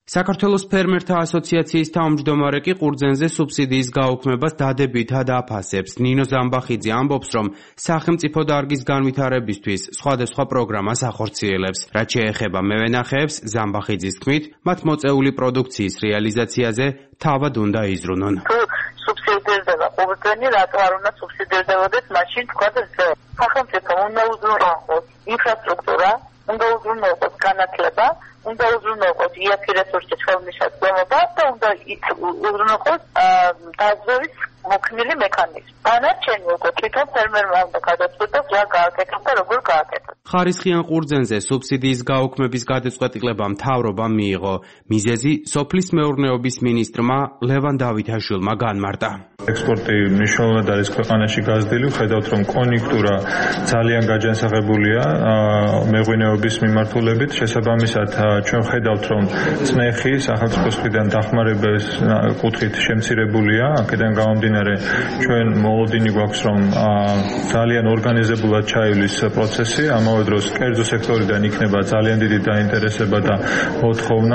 საქართველოს ფერმერთა ასოციაციის თავმჯდომარე კი ყურძენზე სუბსიდიის გაუქმებას დადებითად აფასებს. ნინო ზამბახიძე ამბობს, რომ სახელმწიფო დარგის განვითარებისთვის სხვადასხვა პროგრამას ახორციელებს. რაც შეეხება მევენახეებს, ზამბახიძის თქმით, მათ მოწეული პროდუქციის რეალიზაციაზე თავად უნდა იზრუნონ. სუბსიდირდება ყურძენი, რატო არ უნდა სუბსიდირდებოდეს, მაშინ თქვა სახელმწიფო უნდა უზრუნველყოს ინფრასტრუქტურა, უნდა უზრუნველყოს განათლება, უნდა უზრუნველყოს იაფი რესურსი ხელმისაწვდომობა და უნდა უზრუნველყოს დაზვერვის მოქნილი მექანიზმი. დანარჩენი უკვე თვითონ ფერმერმა უნდა გადაწყვეტოს რა გააკეთოს და როგორ გააკეთოს. ხარისხიან ყურძენზე სუბსიდიის გაუქმების გადაწყვეტილება მთავრობამ მიიღო. მიზეზი სოფლის მეურნეობის მინისტრმა ლევან დავითაშვილმა განმარტა. ექსპორტი მნიშვნელოვნად არის ქვეყანაში გაზრდილი, ხედავთ რომ კონიუნქტურა ძალიან გაჯანსაღებულია მეღვინეობის მიმართულებით, შესაბამისად ჩვენ ხედავთ რომ წნეხი სახელმწიფოს მხრიდან დახმარების კუთხით შემცირებულია, აქედან გამომდინარე ჩვენ მოლოდინი გვაქვს რომ ძალიან ორგანიზებულად ჩაივლის პროცესი, ამავე დროს კერძო სექტორიდან იქნება ძალიან დიდი დაინტერესება და მოთხოვნა,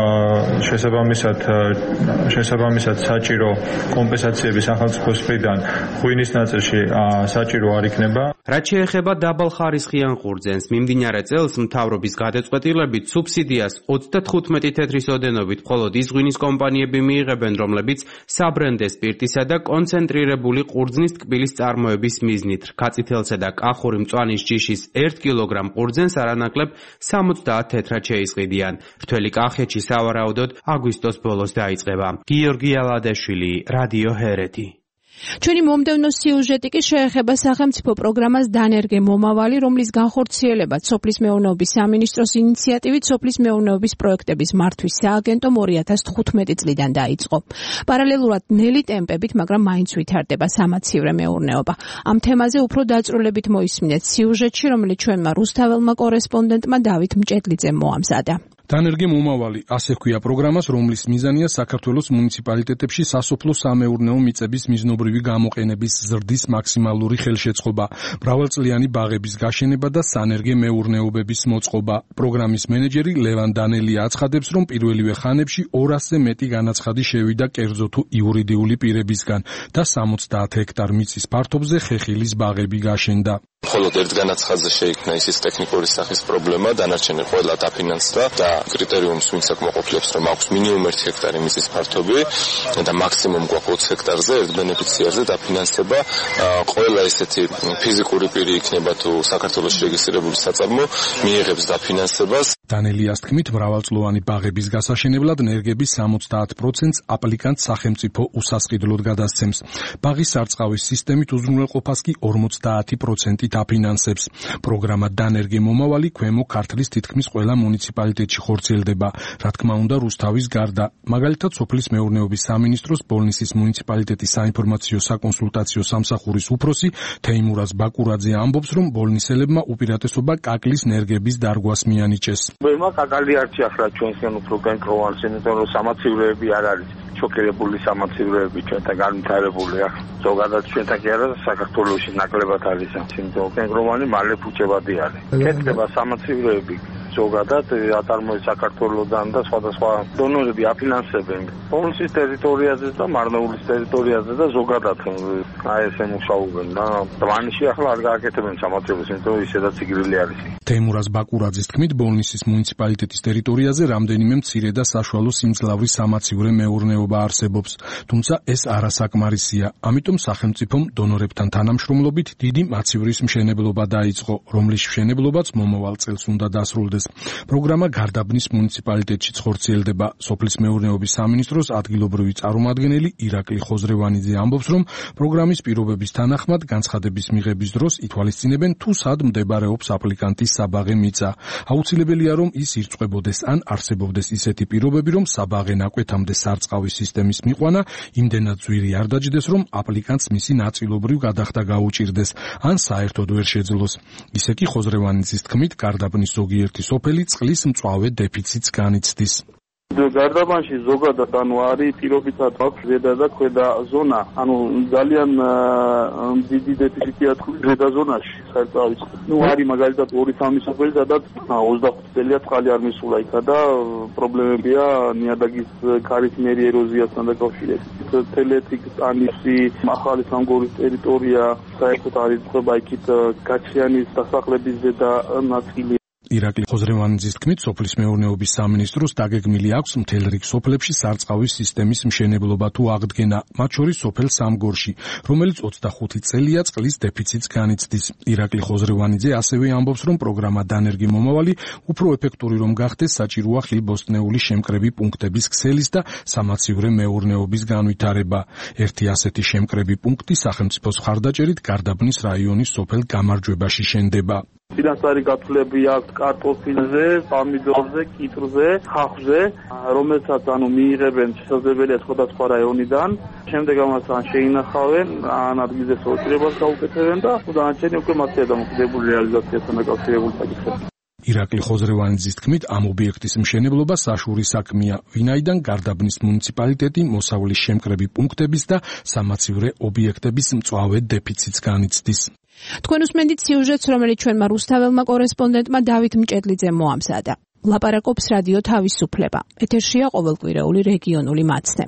შესაბამისად შესაბამისად საჭირო კომპენსაციები სახელმწიფოს მხრიდან ღვინის ნაწილში საჭირო არ იქნება. რაც შეეხება დაბალხარისხიან ყურძენს, მიმდინარე წელს მთავრობის გადაწყვეტილებით სუბსიდიას ოცდათხუთმეტი თეთრის ოდენობით მხოლოდ ის ღვინის კომპანიები მიიღებენ, რომლებიც საბრენდე სპირტისა და კონცენტრირებული ყურძნის ტკბილის წარმოების მიზნით რქაწითელსა და კახური მწვანის ჯიშის ერთ კილოგრამ ყურძენს არანაკლებ სამოცდაათ თეთრად შეისყიდიან. რთველი კახეთში სავარაუდოდ აგვისტოს ბოლოს დაიწყება. გიორგი ალადაშვილი, რადიო ჰერეთი. ჩვენი მომდევნო სიუჟეტი კი შეეხება სახელმწიფო პროგრამას დანერგე მომავალი, რომლის განხორციელებაც სოფლის მეურნეობის სამინისტროს ინიციატივით სოფლის მეურნეობის პროექტების მართვის სააგენტომ ორი ათას თხუთმეტი წლიდან დაიწყო. პარალელურად ნელი ტემპებით, მაგრამ მაინც ვითარდება სამაცივრე მეურნეობა. ამ თემაზე უფრო დაწვრილებით მოისმინეთ სიუჟეტში, რომელიც ჩვენმა რუსთაველმა კორესპონდენტმა დავით მჭედლიძემ მოამზადა. დანერგე მომავალი, ასე ჰქვია პროგრამას, რომლის მიზანია საქართველოს მუნიციპალიტეტებში სასოფლო-სამეურნეო მიწების მიზნობრივი გამოყენების ზრდის მაქსიმალური ხელშეწყობა, მრავალწლიანი ბაღების გაშენება და სანერგე მეურნეობების მოწყობა. პროგრამის მენეჯერი ლევან დანელია აცხადებს, რომ პირველივე ხანებში ორასზე მეტი განაცხადი შევიდა კერძო თუ იურიდიული პირებისგან და სამოცდაათ ჰექტარ მიწის ფართობზე ხეხილის ბაღები გაშენდა. მხოლოდ ერთ განაცხადზე შეიქმნა ისის ტექნიკური სახის პრობლემა, დანარჩენი ყველა დაფინანსდა და კრიტერიუმს ვინც აკმაყოფილებს, რომ აქვს მინიმუმ ერთი ჰექტარი მიწის ფართობი და მაქსიმუმ გვაქვს ოცი ჰექტარზე ერთ ბენეფიციარზე დაფინანსება. ყველა ესეთი ფიზიკური პირი იქნება თუ საქართველოს რეგისტრირებული საწარმო მიიღებს დაფინანსებას. დანელიას თქმით, მრავალწლოვანი ბაღების გასაშენებლად ნერგების სამოცდაათ პროცენტს აპლიკანტ სახელმწიფო უსასყიდლოდ გადასცემს. ბაღის სარწყავის სისტემით უზრუნველყოფას კი ორმოცდაათი პროცენტი დაფინანსებს. პროგრამა დანერგე მომავალი ქვემო ქართლის თითქმის ყველა მუნიციპალიტეტში ხორციელდება, რა თქმა უნდა რუსთავის გარდა. მაგალითად, სოფლის მეურნეობის სამინისტროს ბოლნისის მუნიციპალიტეტის საინფორმაციო საკონსულტაციო სამსახურის უფროსი თეიმურაზ ბაკურაძე ამბობს, რომ ბოლნისელებმა უპირატესობა კაკლის ნერგების დარგვას მიანიჭეს. ვერმა კაკალი არ ჭიახლა ჩვენსგან უფრო განკროვანს, იმიტომ რომ სამაცივრეები არ არის. შოკირებული სამაცივრეები ჩვენთან განვითარებულია. ზოგადად ჩვენთან კი არა, საქართველოში ნაკლებად არის. იმიტომ კენგროვანი მალე ფუჭებადი არის. კეთდება სამაცივრეები ზოგადად აწარმოებს საქართველოსთან და სხვადასხვა დონორები აფინანსებენ პოლონეთის ტერიტორიაზე და მარნეულის ტერიტორიაზე და ზოგადად აი ესე მუშაობენ და დმანიში ახლა არ გააკეთებენ სამაცივრეებს, იმიტომ ისედაც იგრილი არის. თეიმურაზ ბაკურაძის თქმით, ბოლნისის მუნიციპალიტეტის ტერიტორიაზე რამდენიმე მცირე და საშუალო სიმძლავრის სამაცივრე მეურნეობა არსებობს, თუმცა ეს არასაკმარისია. ამიტომ სახელმწიფომ დონორებთან თანამშრომლობით დიდი მაცივრის მშენებლობა დაიწყო, რომლის მშენებლობაც მომავალ წელს უნდა დასრულდეს. პროგრამა გარდაბნის მუნიციპალიტეტშიც ხორციელდება. სოფლის მეურნეობის სამინისტროს ადგილობრივი წარმომადგენელი ირაკლი ხოზრევანიძე ამბობს, რომ პროგრამის პირობების თანახმად განცხადების მიღების დროს ითვალისწინებენ თუ სად მდებარეობს აპლიკანტის საბაღე მიწა. აუცილებელია, რომ ის ირწყვებოდეს ან არსებობდეს ისეთი პირობები, რომ საბაღე ნაკვეთამდე სარწყავის სისტემის მიყვანა იმდენად ძვირი არ დაჯდეს, რომ აპლიკანტს მისი ნაწილობრივ გადახდა გაუჭირდეს, ან საერთოდ ვერ შეძლოს. ისე კი ხოზრევანიძის თქმით, გარდაბნის ზოგიერთი სოფელი წყლის მწვავე დეფიციტს განიცდის. გარდაბანში ზოგადად ანუ არის პირობითად აქვს ზედა და ქვედა ზონა, ანუ ძალიან დიდი დეფიციტი აქვს ზედა ზონაში საერთოდ. ნუ არის მაგალითად ორი სამი სოფელი, სადაც ოცდახუთ წელია წყალი არ მისულა იქა და პრობლემებია ნიადაგის ქარის მიერი ეროზიასთან დაკავშირებით. თელეთიკ ტანისი, ახალი სამგორის ტერიტორია საერთოდ არის ხება იქით გაჩიანის დასახლების ზედა ნაწილი. ირაკლი ხოზრევანიძის თქმით, სოფლის მეურნეობის სამინისტროს დაგეგმილი აქვს მთელ რიგ სოფლებში სარწყავი სისტემის მშენებლობა თუ აღდგენა, მათ შორის სოფელ სამგორში, რომელიც ოცდახუთი წელია წყლის დეფიციტს განიცდის. ირაკლი ხოზრევანიძე ასევე ამბობს, რომ პროგრამა დანერგი მომავალი უფრო ეფექტური რომ გახდეს, საჭიროა ხილ-ბოსტნეული შემკრები პუნქტების ქსელის და სამაცივრე მეურნეობის განვითარება. ერთი ასეთი შემკრები პუნქტი სახელმწიფოს მხარდაჭერით გარდაბნის რაიონის სოფელ გამარჯვებაში შენდება. ფინანსური გათვლები აქვს კარტოფილზე, პომიდორზე, კიტრზე, ხახვზე, რომელსაც ანუ მიიღებენ შესაძლებელია სხვადასხვა რაიონიდან. შემდეგ ამას ან შეინახავენ, ან ადგილზე სორტირებას გაუკეთებენ და დანარჩენი უკვე მათია დამოკიდებული რეალიზაციასთან დაკავშირებული საკითხები. ირაკლი ხოზრევანიძის თქმით, ამ ობიექტის მშენებლობა საშური საქმეა, ვინაიდან გარდაბნის მუნიციპალიტეტი მოსავლის შემკრები პუნქტების და სამაცივრე ობიექტების მწვავე დეფიციტს განიცდის. თქვენ უსმენთ სიუჟეტს, რომელიც ჩვენმა რუსთაველმა კორესპონდენტმა დავით მჭედლიძემ მოამზადა. ლაპარაკობს რადიო თავისუფლება. ეთერშია ყოველკვირეული რეგიონული მაცდე.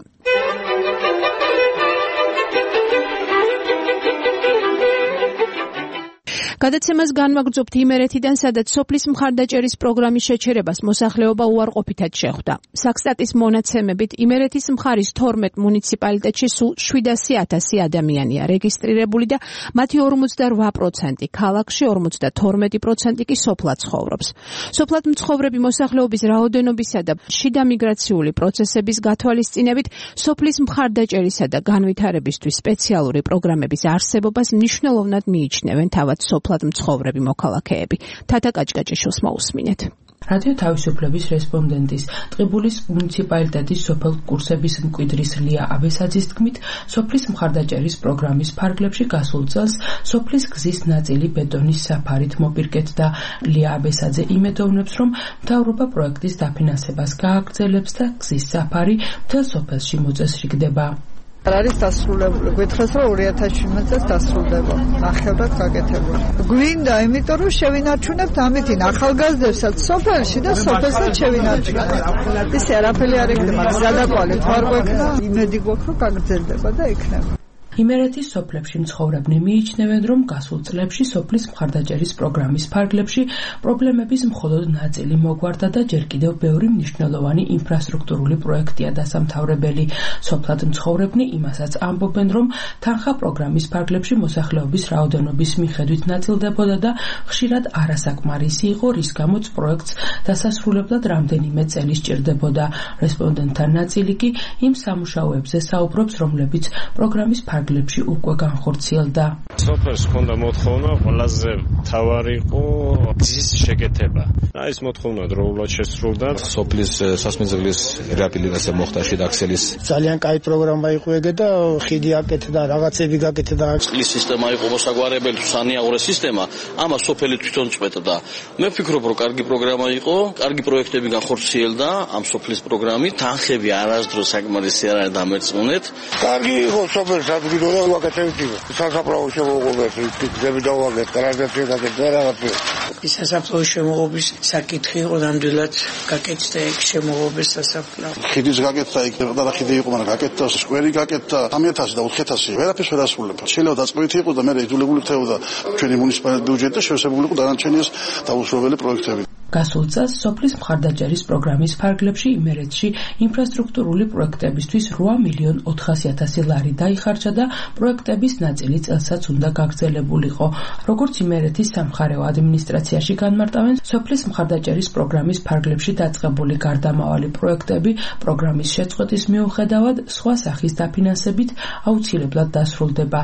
გადაცემას განვაგრძობთ იმერეთიდან, სადაც სოფლის მხარდაჭერის პროგრამის შეჩერებას მოსახლეობა უარყოფითად შეხვდა. საქსტატის მონაცემებით იმერეთის მხარის თორმეტ მუნიციპალიტეტში სულ შვიდასი ათასი ადამიანია რეგისტრირებული და მათი ორმოცდარვა პროცენტი ქალაქში, ორმოცდათორმეტი პროცენტი კი სოფლად ცხოვრობს. სოფლად მცხოვრები მოსახლეობის რაოდენობისა და შიდა მიგრაციული პროცესების გათვალისწინებით სოფლის მხარდაჭერისა და განვითარებისთვის სპეციალური პროგრამების არსებობას მნიშვნელოვნად მიიჩნევენ თავად სოფლად მცხოვრები მოქალაქეები. თათა კაჭკაჭიშვილს მოусმინეთ. რადიო თავისუფლების რესპონდენტის ტყიბულის მუნიციპალიტეტის სოფელ კურსების მკვიდრის ლია აბესაძის თქმით, სოფლის მხარდაჭერის პროგრამის ფარგლებში გასულ წელს სოფლის გზის ნაწილი ბეტონის საფარით მოპირკეთდა. ლია აბესაძე იმედოვნებს, რომ მთავრობა პროექტის დაფინანსებას გააგრძელებს და გზის საფარი მთელ სოფელში მოწესრიგდება. არის დასრულებული. გითხრათ, რომ ორი ათას შვიდმეტ წელს დასრულდება. ნახევრად გაკეთებული. გვინდა, იმიტომ რომ შევინარჩუნებთ ამითინ ახალგაზრდებსაც სოფელში და სოფელსაც შევინარჩუნებთ. ისე არაფერი არ იქნება, გადაკვალეთ არ გვექნა, იმედი გვაქვს, რომ გაგრძელდება და იქნება. იმერეთის სოფლებში მცხოვრებნი მიიჩნევენ, რომ გასულ წლებში სოფლის მხარდაჭერის პროგრამის ფარგლებში პრობლემების მხოლოდ ნაწილი მოგვარდა და ჯერ კიდევ ბევრი მნიშვნელოვანი ინფრასტრუქტურული პროექტია დასამთავრებელი. სოფლად მცხოვრებნი იმასაც ამბობენ, რომ თანხა პროგრამის ფარგლებში მოსახლეობის რაოდენობის მიხედვით ნაწილდებოდა და ხშირად არასაკმარისი იყო, რის გამოც პროექტს დასასრულებლად რამდენიმე წელი სჭირდებოდა. რესპონდენტთა ნაწილი კი იმ სამუშაოებზე საუბრობს, რომლებიც პროგრამის ფარგლებში ლებში უკვე განხორციელდა. სოფელს ჰქონდა მოთხოვნა, ყველაზე მთავარი იყო გზის შეკეთება. ეს მოთხოვნა დროულად შესრულდა. სოფლის სასმეძღლის რეაბილიტაცია მოხდა შედაქსელის. ძალიან კაი პროგრამა იყო ეგ და ხიდი აკეთდა, რაღაცები გაკეთდა. წყლის სისტემა იყო მოსაგვარებელი, სანიაღვრე სისტემა, ამას სოფელი თვითონ წვეთდა. მე ვფიქრობ, რომ კარგი პროგრამა იყო, კარგი პროექტები განხორციელდა ამ სოფლის პროგრამით. თანხები არასდროს საკმარისი არ არის დამერწმუნეთ. კარგი იყო სოფელს ადგილო ვაკეთებდი. სასაფლაო შემოღობები, გზები დავაგეთ, კანალიზაცია გაკეთდა რაღაცა. ის სასაფლაო შემოღობის საკითხი იყო ნამდვილად გაკეთდა ეგ შემოღობის სასაფლაო. ხიდის გაკეთდა იქ და ხიდი იყო, მაგრამ გაკეთდა სკვერი გაკეთდა სამი ათასი და ოთხი ათასი. ვერაფერს ვერ ასრულებდა. შეიძლება დაწყებითი იყო და მე იძულებული ხდებოდა ჩვენი მუნიციპალიტეტის ბიუჯეტი და შევსებული იყო დანარჩენი ეს დაუსრულებელი პროექტები. გასულ წელს სოფლის მხარდაჭერის პროგრამის ფარგლებში იმერეთში ინფრასტრუქტურული პროექტებისთვის რვა მილიონ ოთხასი ათასი ლარი დაიხარჯა და პროექტების ნაწილი წელსაც უნდა გაგრძელებულიყო. როგორც იმერეთის სამხარეო ადმინისტრაციაში განმარტავენ, სოფლის მხარდაჭერის პროგრამის ფარგლებში დაწყებული გარდამავალი პროექტები პროგრამის შეწყვეტის მიუხედავად სხვა სახის დაფინანსებით აუცილებლად დასრულდება.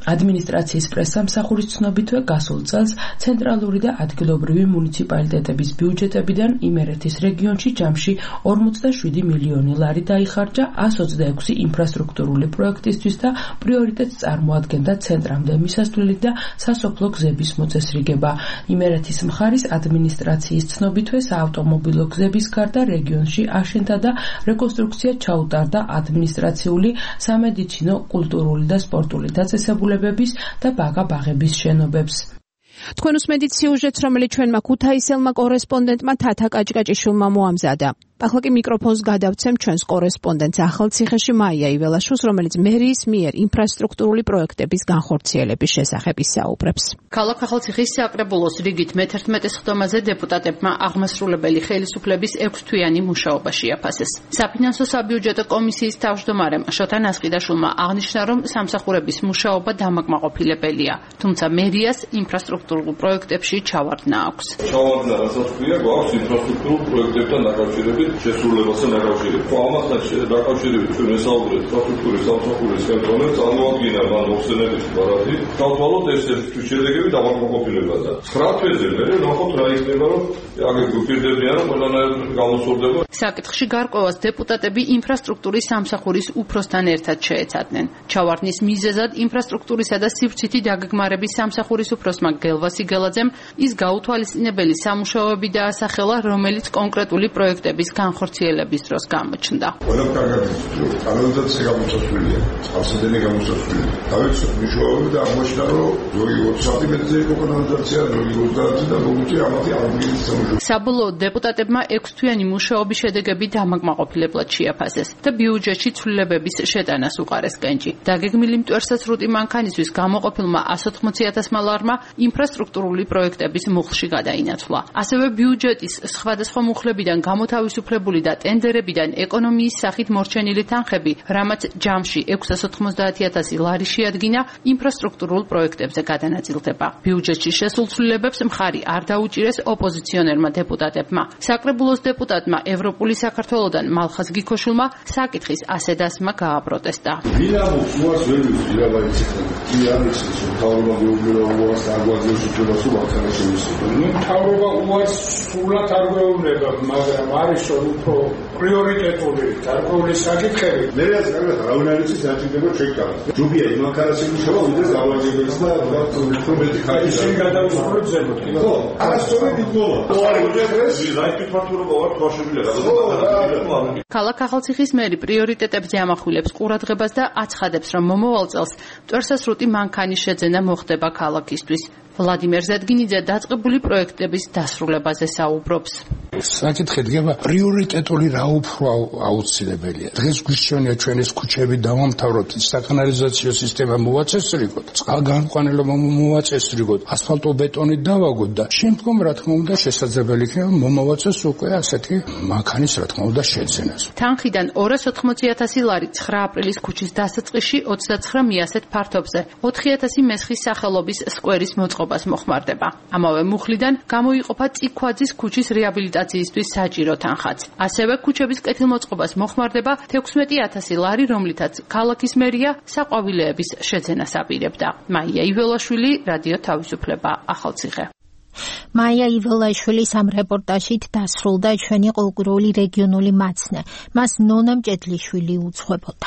ადმინისტრაციის პრესსამსახურის ცნობითვე გასულ წელს ცენტრალური და ადგილობრივი მუნიციპალიტეტების ბიუჯეტებიდან იმერეთის რეგიონში ჯამში ორმოცდაშვიდი მილიონი ლარი დაიხარჯა ას ოცდაექვსი ინფრასტრუქტურული პროექტისთვის და პრიორიტეტს წარმოადგენდა ცენტრამდე მისასვლელი და სასოფლო გზების მოწესრიგება. იმერეთის მხარის ადმინისტრაციის ცნობითვე საავტომობილო გზების გარდა რეგიონში აშენდა და რეკონსტრუქცია ჩაუტარდა ადმინისტრაციული, სამედიცინო, კულტურული და სპორტული დაწესებულებების და ბაღა-ბაღების შენობებს. თქვენ უსმენთ სიუჟეტს, რომელიც ჩვენმა ქუთაისელმა კორესპონდენტმა თათა კაჭკაჭიშვილმა მოამზადა. ახლა კი მიკროფონს გადავცემ ჩვენს კორესპონდენტს ახალციხეში მაია იველაშვილს, რომელიც მერიის მიერ ინფრასტრუქტურული პროექტების განხორციელების შესახებ ისაუბრებს. ქალაქ ახალციხის საკრებულოს რიგით მეთერთმეტეს ხდომაზე დეპუტატებმა აღმასრულებელი ხელისუფლების ექვსთვიანი მუშაობა შეაფასეს. საფინანსო საბიუჯეტო კომისიის თავმჯდომარემ შოთა ნასყიდაშვილმა აღნიშნა, რომ სამსახურების მუშაობა დამაკმაყოფილებელია, თუმცა მერიას ინფრასტრუქტურულ პროექტებში ჩავარდნა აქვს. ჩავარდნა რასაც ქვია, გვაქვს ინფრასტრუქტურულ პროექტებთან დაკავშირებით შესრულებასთან დაკავშირებით. ამასთან დაკავშირებით ჩვენ ვესაუბრეთ ინფრასტრუქტურის სამსახურის ხელმძღვანელს, წარმოადგინა მან მოხსენების ბარათი. დავთვალოთ ეს შედეგები დამაკმაყოფილებაა. ცხრა თვეზე მე ნახოთ რა იქნება, რომ აგერ გვპირდებიან, რომ ყველანაირად გამოსურდება. საკითხში გარკვევას დეპუტატები ინფრასტრუქტურის სამსახურის უფროსთან ერთად შეეცადნენ. ჩავარდნის მიზეზად ინფრასტრუქტურისა და სივრცითი დაგეგმარების სამსახურის უფროსმა გელვასი გელაძემ ის გაუთვალისწინებელი სამუშაოები დაასახელა, რომელიც კონკრეტული პროექტების განხორციელების დროს გამოჩნდა. ყველა კარგად იცით, კანალიზაცია გამოსასვლელია, წყალსადენი გამოსასვლელია. დავიცვით მნიშვნელობები და აღმოჩნდა, რომ ზოგი ოცი სანტიმეტრზე იყო კანალიზაცია, ზოგი ოცდაათი და მოგვიწია ამათი აღდგენის სამუშაო. საბოლოოდ დეპუტატებმა ექვსთვიანი მუშაობის შედეგები დამაკმაყოფილებლად შეაფასეს და ბიუჯეტში ცვლილებების შეტანას უყარეს კენჭი. დაგეგმილი მტვერსაცრუტი მანქანისთვის გამოყოფილმა ას ოთხმოცი ათასმა ლარმა ინფრასტრუქტურული პროექტების მუხლში გადაინაცვლა. ასევე ბიუჯეტის სხვადასხვა მუხლებიდან გამოთავისუფლებული და ტენდერებიდან ეკონომიის სახით მორჩენილი თანხები, რამაც ჯამში ექვსას ოთხმოცდაათი ათასი ლარი შეადგინა, ინფრასტრუქტურულ პროექტებზე გადანაწილდება. ბიუჯეტში შესულ ცვლილებებს მხარი არ დაუჭირეს ოპოზიციონერმა დეპუტატებმა. საკრებულოს დეპუტატმა ევროპული საქართველოდან მალხაზ გიქოშვილმა საკითხის ასედასმა გააპროტესტა. ვინ ამბობს უარს ვერ ვიცი რა ვიცი. კი არის ეს მთავრობა გეუბნება უარს არ გვაძლევს უფლებას რომ აქაც შემისწრება. ნუ მთავრობა უარს სულად არ გვეუბნება, მაგრამ არის რომ უფრო პრიორიტეტული გარკვეული საკითხები. მე რაც კარგად არავინ არ იცის რა ჭირდება ჩეკა. ჯობია იმანქარას იმუშავა, ვიდრე გავაჯერებს და უფრო მეტი ხაი. ისინი გადაუსწრებთ ზემოთ. ხო, არასწორად იგოლა. ხო, არ უძებს რაიტი ფაქტურობა ვარ თვალშებია რა. ქალაქ ახალციხის მერი პრიორიტეტებზე ამახვილებს ყურადღებას და აცხადებს, რომ მომავალ წელს მტვერსასრუტი მანქანის შეძენა მოხდება ქალაქისთვის. ვლადიმერ ზედგინიძე დაწყებული პროექტების დასრულებაზე საუბრობს. საკითხი დგება პრიორიტეტული რა უფრო აუცილებელია. დღეს გვისჩვენია ჩვენ ეს ქუჩები დავამთავროთ, საკანალიზაციო სისტემა მოვაწესრიგოთ, წყალგანყვანილობა მოვაწესრიგოთ, ასფალტო-ბეტონით დავაგოთ და შემდგომ რა თქმა უნდა შესაძლებელი იქნება მომავაწეს უკვე ასეთი მანქანის რა თქმა უნდა შეძენას. თანხიდან ორას ოთხმოცი ათასი ლარი ცხრა აპრილის ქუჩის დასაწყისში ოცდაცხრა მიასეთ ფართობზე, ოთხი ათასი მესხის სახელობის სკვერის მოწყობას მოხმარდება. ამავე მუხლიდან გამოიყოფა წიქვაძის ქუჩის რეაბილიტაციისთვის საჭირო თანხაც. ასევე ქუჩების კეთილმოწყობას მოხმარდება თექვსმეტი ათასი ლარი, რომლითაც ქალაქის მერია საყვავილეების შეძენას აპირებდა. მაია იველაშვილი, რადიო თავისუფლება, ახალციხე. მაია იველაშვილის ამ რეპორტაჟით დასრულდა ჩვენი კულტურული რეგიონული მაცნე. მას ნონა მჭედლიშვილი უძღვებოდა.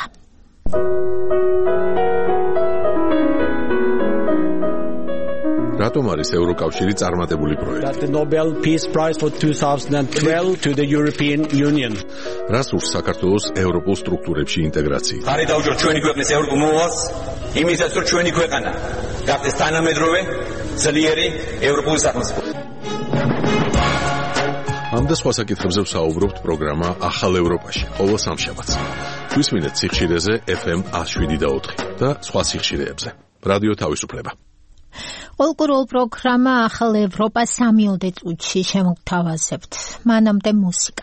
რატომ არის ევროკავშირი წარმატებული პროექტი? The Nobel Peace Prize for twenty twelve to the European Union. რას ურს საქართველოს ევროპულ სტრუქტურებში ინტეგრაცია? ხარი დაუჭიროთ ჩვენი ქვეყნის ევროპულ მოვალს, იმისაც რომ ჩვენი ქვეყანა გახდეს თანამედროვე, ძლიერი ევროპული სახელმწიფო. ამ და სხვა საკითხებზე ვსაუბრობთ პროგრამა ახალ ევროპაში, ყოველ სამშაბათს. გვისმინეთ სიხშირეზე ეფ ემ one oh seven და ოთხი და სხვა სიხშირეებზე. რადიო თავისუფლება. კულტურულ პროგრამა ახალ ევროპა სამიოდე წუთში შემოგთავაზებთ. მანამდე მუსიკა.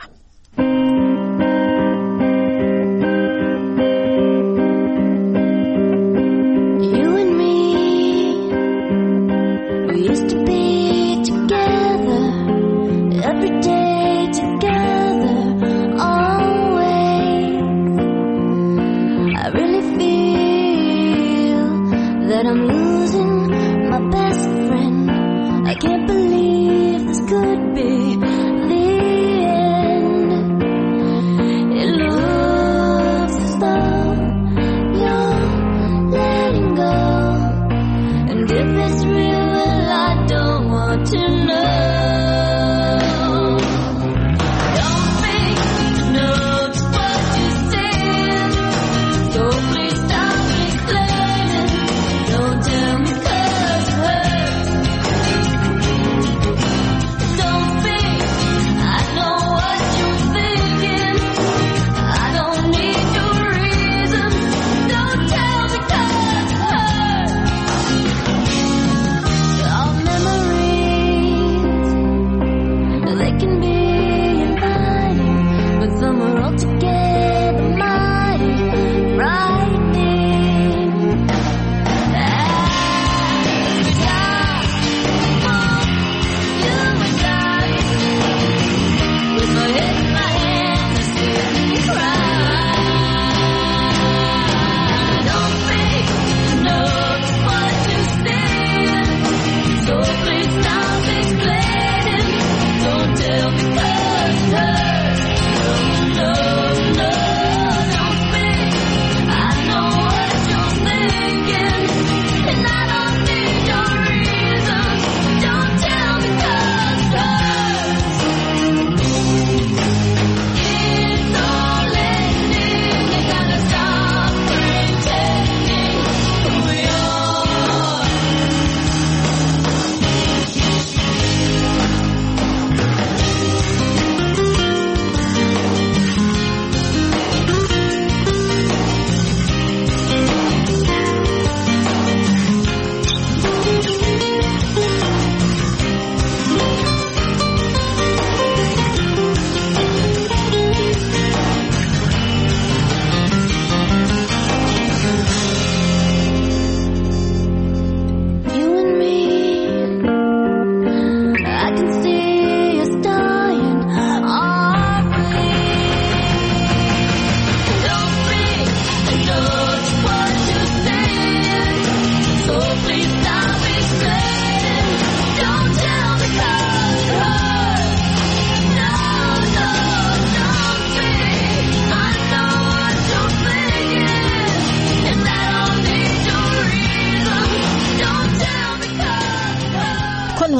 You and me, we used to be together, every day together, always. I really feel that I'm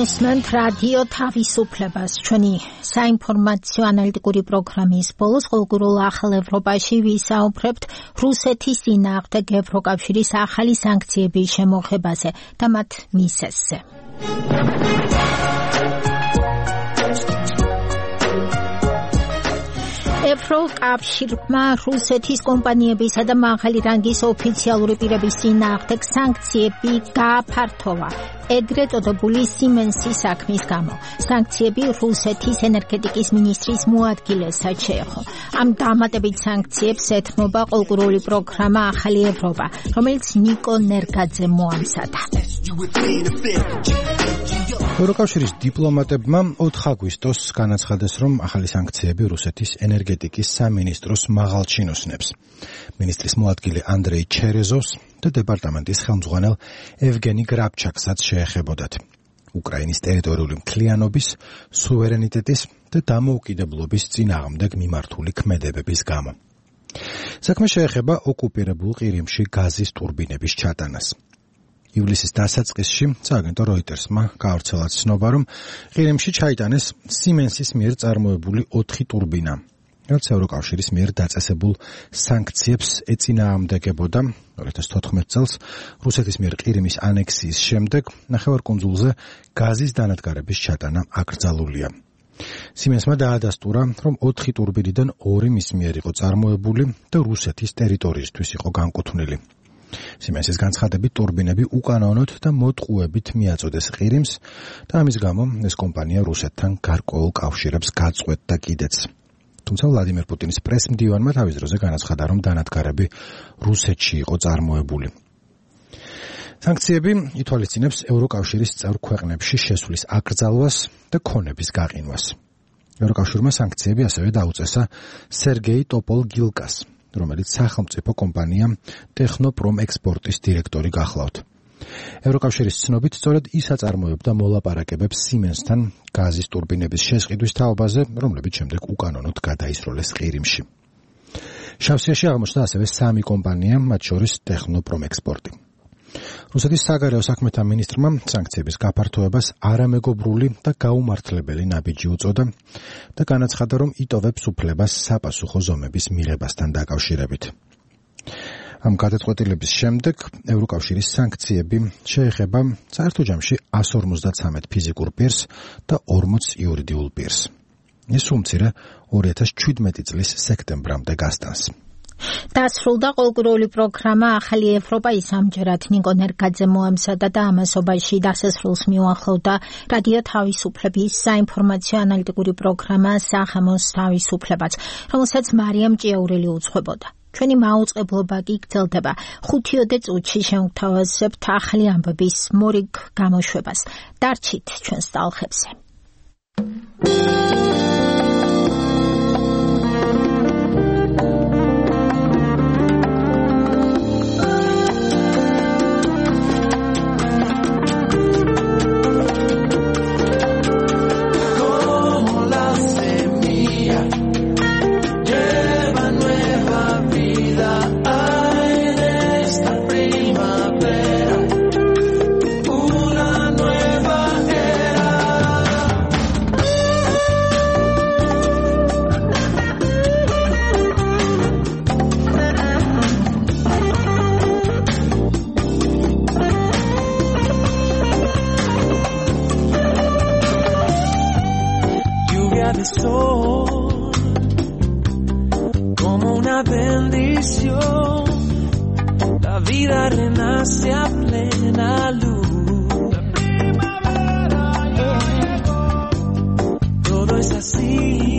მოსმენთ რადიო თავისუფლებას. ჩვენი საინფორმაციო ანალიტიკური პროგრამის ბოლოს ყოველგვარულ ახალ ევროპაში ვისაუბრებთ რუსეთის წინააღმდეგ ევროკავშირის ახალი სანქციების შემოღებაზე და მათ მისესზე. ევროკავშირმა რუსეთის კომპანიებისა და მაღალი რანგის ოფიციალური პირების წინააღმდეგ სანქციები გააფართოვა ეგრეთ წოდებული სიმენსის საქმის გამო. სანქციები რუსეთის ენერგეტიკის მინისტრის მოადგილესაც შეეხო. ამ დამატებით სანქციებს ეთმობა ყოველგვარული პროგრამა ახალი ევროპა, რომელიც ნიკო ნერგაძემ მოამზადა. ევროკავშირის დიპლომატებმა ოთხ აგვისტოს განაცხადეს, რომ ახალი სანქციები რუსეთის ენერგეტიკის სამინისტროს მაღალ ჩინოსნებს, მინისტრის მოადგილე ანდრეი ჩერეზოვს და დეპარტამენტის ხელმძღვანელ ევგენი გრაბჩაკსაც შეეხებოდათ. უკრაინის ტერიტორიული მთლიანობის, სუვერენიტეტის და დამოუკიდებლობის წინააღმდეგ მიმართული ქმედებების გამო. საქმე შეეხება ოკუპირებულ ყირიმში გაზის ტურბინების ჩატანას. ივლისის დასაწყისში სააგენტო როიტერსმა გაავრცელა ცნობა, რომ ყირიმში ჩაიტანეს სიმენსის მიერ წარმოებული ოთხი ტურბინა, რაც ევროკავშირის მიერ დაწესებულ სანქციებს ეწინააღმდეგებოდა. ორი ათას თოთხმეტ წელს რუსეთის მიერ ყირიმის ანექსიის შემდეგ ნახევარკუნძულზე გაზის დანადგარების ჩატანა აკრძალულია. სიმენსმა დაადასტურა, რომ ოთხი ტურბინიდან ორი მის მიერ იყო წარმოებული და რუსეთის ტერიტორიისთვის იყო განკუთვნილი. სიმენსის განცხადებით ტურბინები უკანონოდ და მოტყუებით მიაწოდეს ყირიმს და ამის გამო ეს კომპანია რუსეთთან გარკვეულ კავშირებს გაწყვეტდა კიდეც. თუმცა ვლადიმერ პუტინის პრესმდივანმა თავის დროზე განაცხადა, რომ დანადგარები რუსეთში იყო წარმოებული. სანქციები ითვალისწინებს ევროკავშირის წევრ ქვეყნებში შესვლის აკრძალვას და ქონების გაყინვას. ევროკავშირმა სანქციები ასევე დაუწესა სერგეი ტოპოლ-გილკას, რომელიც სახელმწიფო კომპანია ტექნოპრომ ექსპორტის დირექტორი გახლავთ. ევროკავშირის ცნობით, სწორედ ის აწარმოებდა მოლაპარაკებებს სიმენსთან გაზის ტურბინების შესყიდვის თაობაზე, რომლებიც შემდეგ უკანონოდ გადაისროლეს ყირიმში. შავსიაში აღმოჩნდა ასევე სამი კომპანია, მათ შორის ტექნოპრომ ექსპორტი. რუსეთის საგარეო საქმეთა მინისტრმა სანქციების გაფართოებას არამეგობრული და გაუმართლებელი ნაბიჯი უწოდა და განაცხადა, რომ იტოვებს უფლებას საპასუხო ზომების მიღებასთან დაკავშირებით. ამ გადაწყვეტილების შემდეგ ევროკავშირის სანქციები შეეხება საერთო ჯამში εκατს ორმოცდაცამეტ ფიზიკურ პირს და ორმოც იურიდიულ პირს. ეს უმცირე ორი ათას ჩვიდმეტი წლის სექტემბრამდე გასტანს. დასრულდა ყოველგვარული პროგრამა ახალი ევროპა, ის ამჯერად ნიკო ნერგაძემ მოამზადა და ამასობაში დასასრულს მიუახლოვდა რადიო თავისუფლების საინფორმაციო ანალიტიკური პროგრამა სახამოს თავისუფლებაც, რომელსაც მარიამ ჭიაურელი უძღვებოდა. ჩვენი მაუწყებლობა კი გრძელდება. ხუთიოდე წუთში შევთავაზებთ ახალი ამბების მორიგ გამოშვებას. დარჩით ჩვენს ტალღებზე. Como una bendición, la vida renace a plena luz. La primavera llegó. Todo es así.